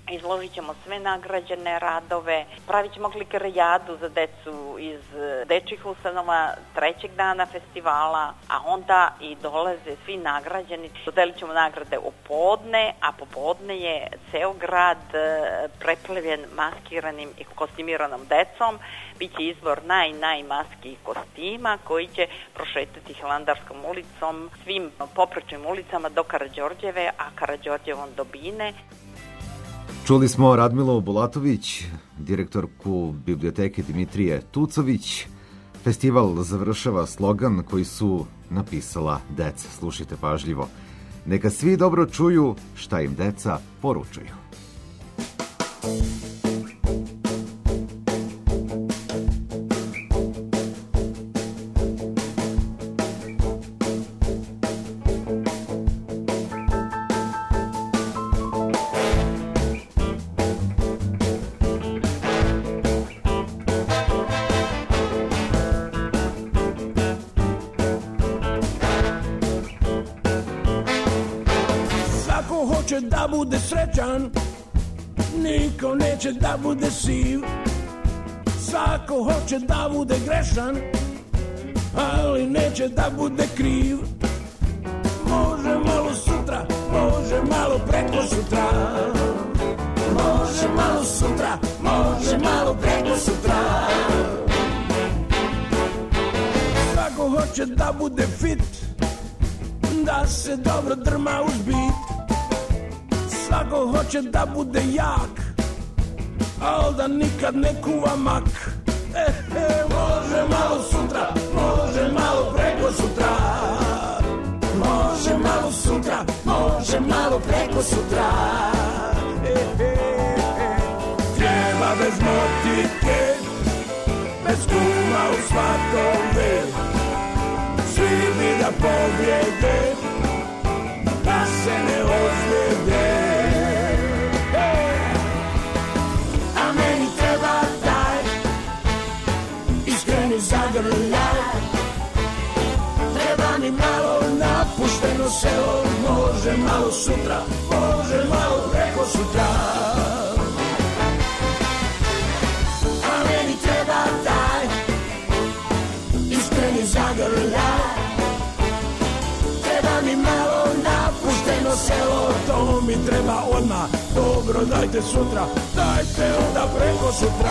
Izložit ćemo sve nagrađene radove, pravit ćemo klikerijadu za decu iz dečjih ustanova trećeg dana festivala, a onda i dolaze svi nagrađeni. Dodelit ćemo nagrade u podne, a popodne je ceo grad preplevljen maskiranim i kostimiranom decom. Biće izbor naj, najmaskijih kostima koji će prošetati Hilandarskom ulicom, svim poprečnim ulicama do Karađorđeve, a Karađorđevom do Bine. Čuli smo Radmilu Bulatović, direktorku biblioteke Dimitrije Tucović. Festival završava slogan koji su napisala deca. Slušajte pažljivo. Neka svi dobro čuju šta im deca poručuju. Da bude srećan, niko neće da bude siv. Svako hoće da bude grešan, ali neće da bude kriv. Može malo sutra, može malo preko sutra. Može malo sutra, može malo preko sutra. Svako hoće da bude fit, da se dobro drma uz bit. Svako hoće da bude jak, al da nikad ne kuva mak. E, e, može malo sutra, može malo preko sutra. Može malo sutra, može malo preko sutra. E, e, e. Treba bez motike, bez kuma u svatove. Svi bi da pobjede, da se ne ozljede. Zagrljaj, treba mi malo napušteno selo. Može malo sutra, može malo preko sutra. A meni treba taj iskreni zagrljaj. Treba mi malo napušteno selo. To mi treba odmah, dobro dajte sutra. Dajte onda preko sutra.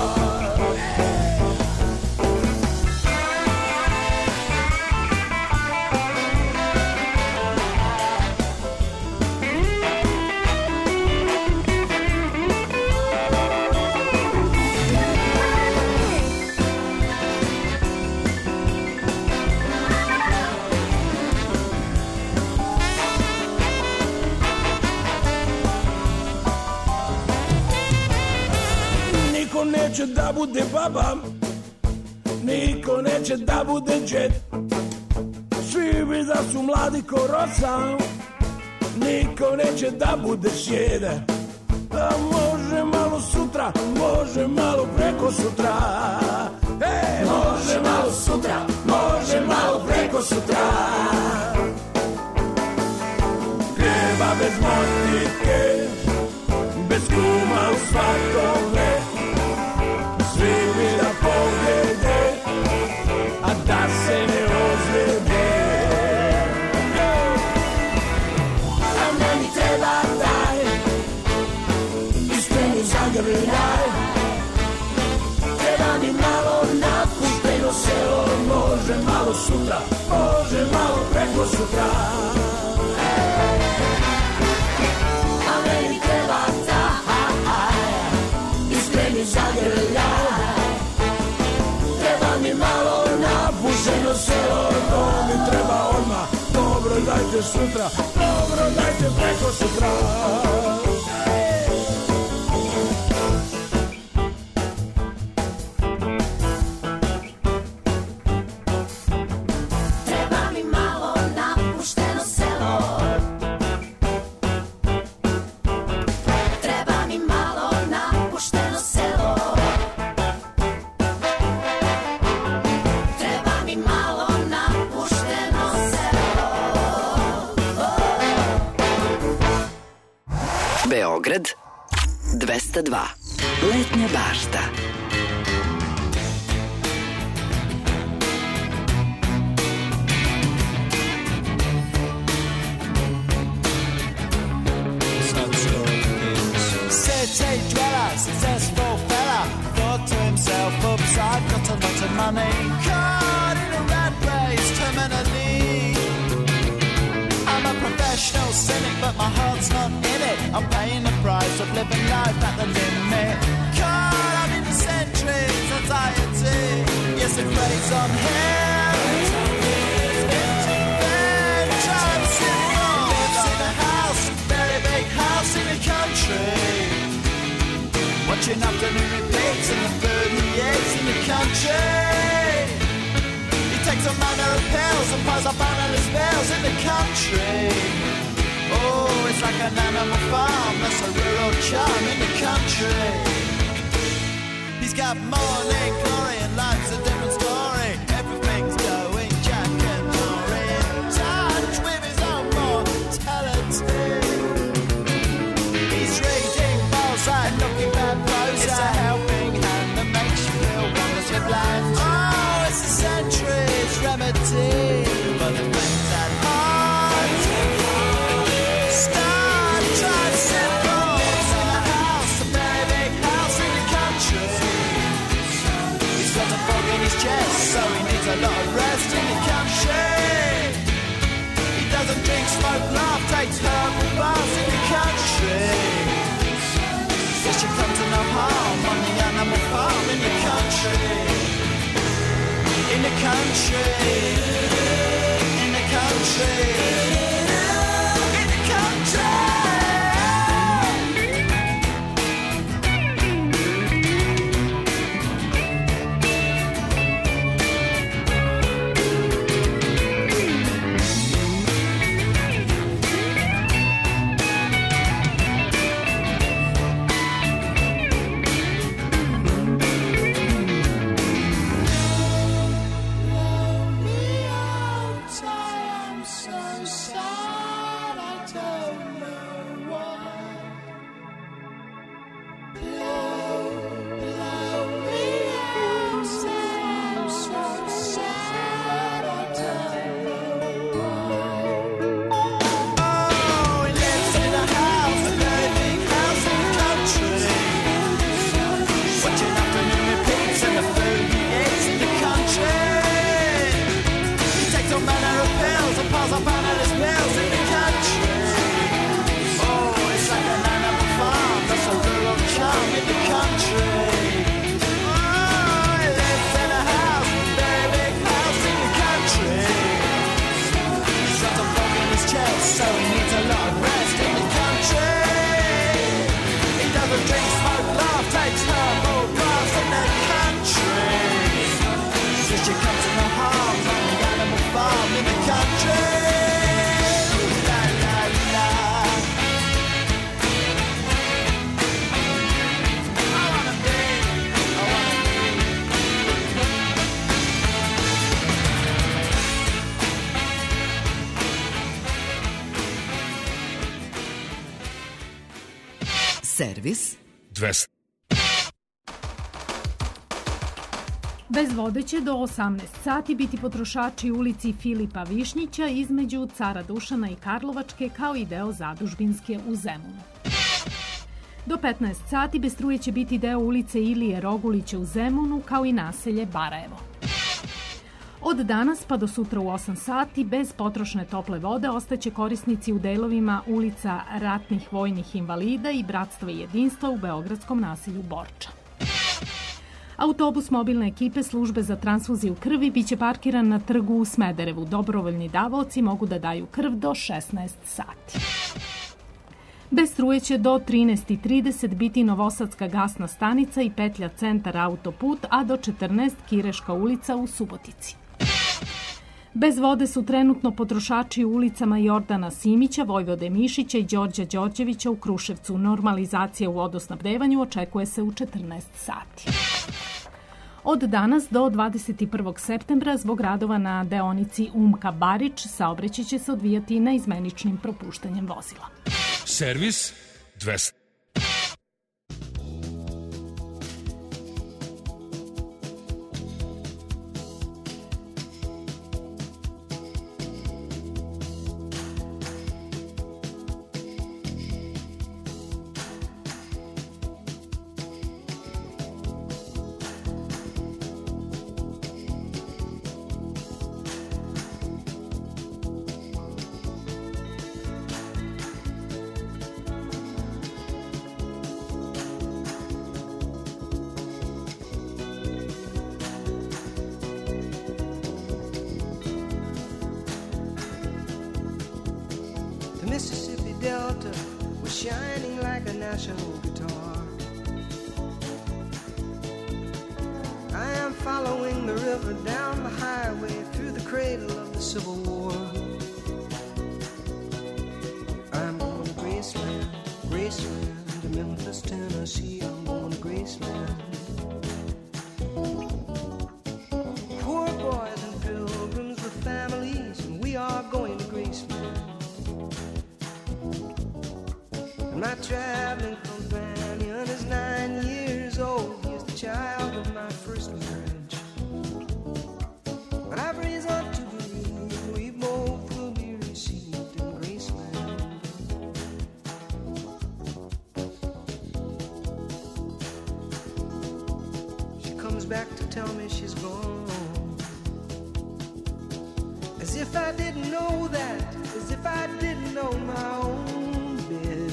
Neće da bude baba, niko neće da bude džet. Svi bi da su mladi ko rosa, niko neće da bude sjede. A može malo sutra, može malo preko sutra. E, može malo sutra, može malo preko sutra. Treba bez motike, bez kuma u svatove. Svi bi da pobjede, a da se ne ozljede. A meni treba taj iskreni zagrljaj. Treba mi malo napušteno selo. Može malo sutra, može malo preko sutra. A meni treba taj iskreni zagrljaj. Treba mi malo napušteno selo. To mi treba odmah, dobro dajte sutra. Dobro dajte preko sutra. Treba mi malo napušteno selo. Treba mi malo napušteno selo. Treba mi malo napušteno selo. Beograd dvesta dva. Letnja bašta. City dweller, successful fella, thought to himself, oops, I've got a lot of money. Caught in a rat race, terminally. I'm a professional cynic, but my heart's not in it. I'm paying the price of living life at the limit. Caught up in the centuries, anxiety. Yes, it weighs on him. Then trying to sit on. Lives in a house, very big house in the country. Watching afternoon repeats and the food he eats in the country. He takes a manner of pills and piles up analyst bills in the country. Oh, it's like an animal farm, that's a rural charm in the country. He's got morning glory and life's a different story. Everything's going Jack and Dory in touch with his own mortality. He's reading Balzac, looking bad Prozac. It's a helping hand that makes you feel wonderfully blind. Oh, it's a century's remedy for the things that haunt. Start trying simple. Lives in a house, a very big house in the country. He's got a fog in his chest, so he needs a lot of rest in the country. He doesn't drink, smoke, laugh, takes herbal baths in the country. Says she comes to no harm on the animal farm in the country. In the country. In the country. In the country. Servis dvesta. Bez vode će do osamnaest sati biti potrošači ulici Filipa Višnjića između Cara Dušana i Karlovačke kao i deo Zadužbinske u Zemunu. Do petnaest sati bez struje će biti deo ulice Ilije Rogulića u Zemunu kao i naselje Barajevo. Od danas pa do sutra u osam sati bez potrošne tople vode ostaće korisnici u delovima ulica Ratnih vojnih invalida i Bratstva i jedinstva u beogradskom naselju Borča. Autobus mobilne ekipe službe za transfuziju krvi biće parkiran na trgu u Smederevu. Dobrovoljni davaoci mogu da daju krv do šesnaest sati. Bez struje će do trinaest i trideset biti Novosadska gasna stanica i petlja Centar autoput, a do četrnaest Kireška ulica u Subotici. Bez vode su trenutno potrošači u ulicama Jordana Simića, Vojvode Mišića i Đorđa Đorđevića u Kruševcu. Normalizacija u vodosnabdevanju očekuje se u četrnaest sati. Od danas do dvadeset prvog septembra zbog radova na deonici Umka-Barič saobraćaj će se odvijati naizmeničnim propuštanjem vozila. Servis dvesta. Mississippi Delta was shining like a national guitar. I am following the river down the highway through the cradle of the Civil War. I'm going to Graceland, Graceland, to Memphis, Tennessee. I'm going to Graceland. Poor boys and pilgrims with families, and we are going to Graceland. And my traveling companion is nine years old. He is the child of my first marriage. But I've reason to believe we both will be received in Graceland. She comes back to tell me she's gone, as if I didn't know that, as if I didn't know my own bed,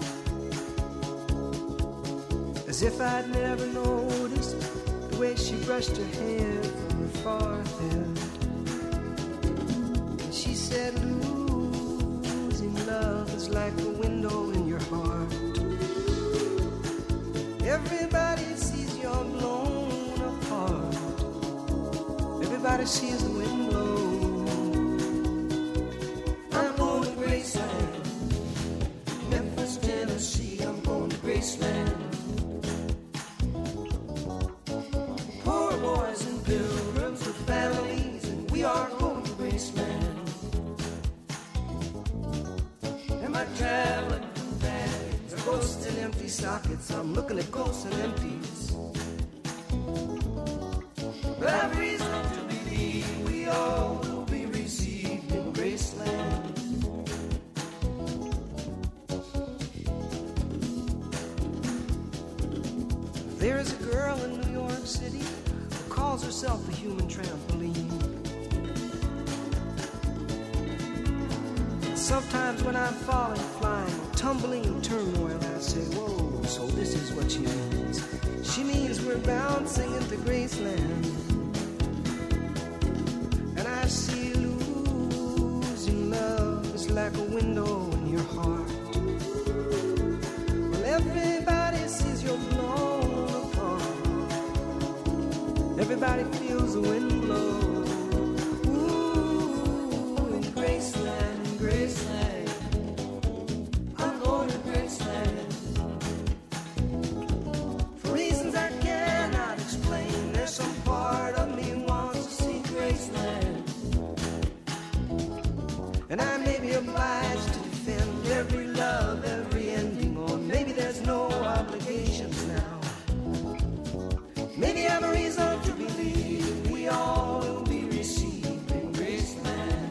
as if I'd never noticed the way she brushed her hair from her forehead. And she said, losing love is like a window in your heart. Everybody sees you're blown apart. Everybody sees the wind blow. I'm going to Graceland, Memphis, Tennessee. I'm going to Graceland. Poor boys and pilgrims with families, and we are going to Graceland. And my traveling companions are ghosts and empty sockets. I'm looking at ghosts and empties. But I've reason to believe we all will be received in Graceland. There is a girl in New York City who calls herself the human trampoline. Sometimes when I'm falling, flying, tumbling in turmoil, I say, whoa, so this is what she means. She means we're bouncing into Graceland. And I see losing love is like a window in your heart. Well, everybody sees you're blown apart. Everybody feels the wind blow. Ooh, in Graceland, in Graceland, I'm going to Graceland. For reasons I cannot explain, there's some part of me wants to see Graceland. And I may be obliged to defend every love, every ending, or maybe there's no obligations now. Maybe I have a reason to believe we all will be received in Graceland.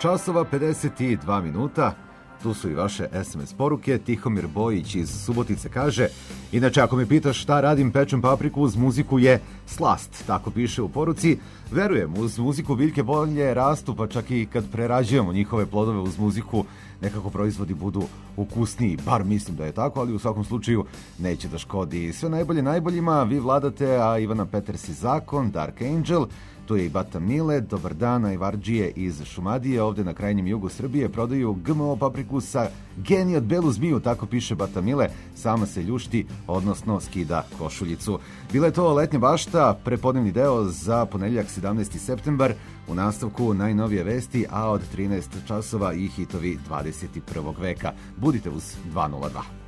časova pedeset dva minuta. Tu su i vaše es em es poruke. Tihomir Bojić iz Subotice kaže: inače, ako me pitaš šta radim, pečem papriku, uz muziku je slast. Tako piše u poruci. Verujem, uz muziku biljke bolje rastu, pa čak i kad prerađujemo njihove plodove uz muziku, nekako proizvodi budu ukusniji. Bar mislim da je tako, ali u svakom slučaju neće da škodi. Sve najbolje najboljima, vi vladate, a Ivana Petersi zakon, Dark Angel. Tu je i Bata Mile, dobar dan, Ajvarđije iz Šumadije, ovde na krajnjem jugu Srbije prodaju ge em o papriku sa geni od belu zmiju, tako piše Bata Mile, sama se ljušti, odnosno skida košuljicu. Bila je to letnja bašta, prepodnevni deo za ponedeljak sedamnaesti septembar, u nastavku najnovije vesti, a od trinaest časova i hitovi dvadeset prvog veka. Budite uz dva nula dva.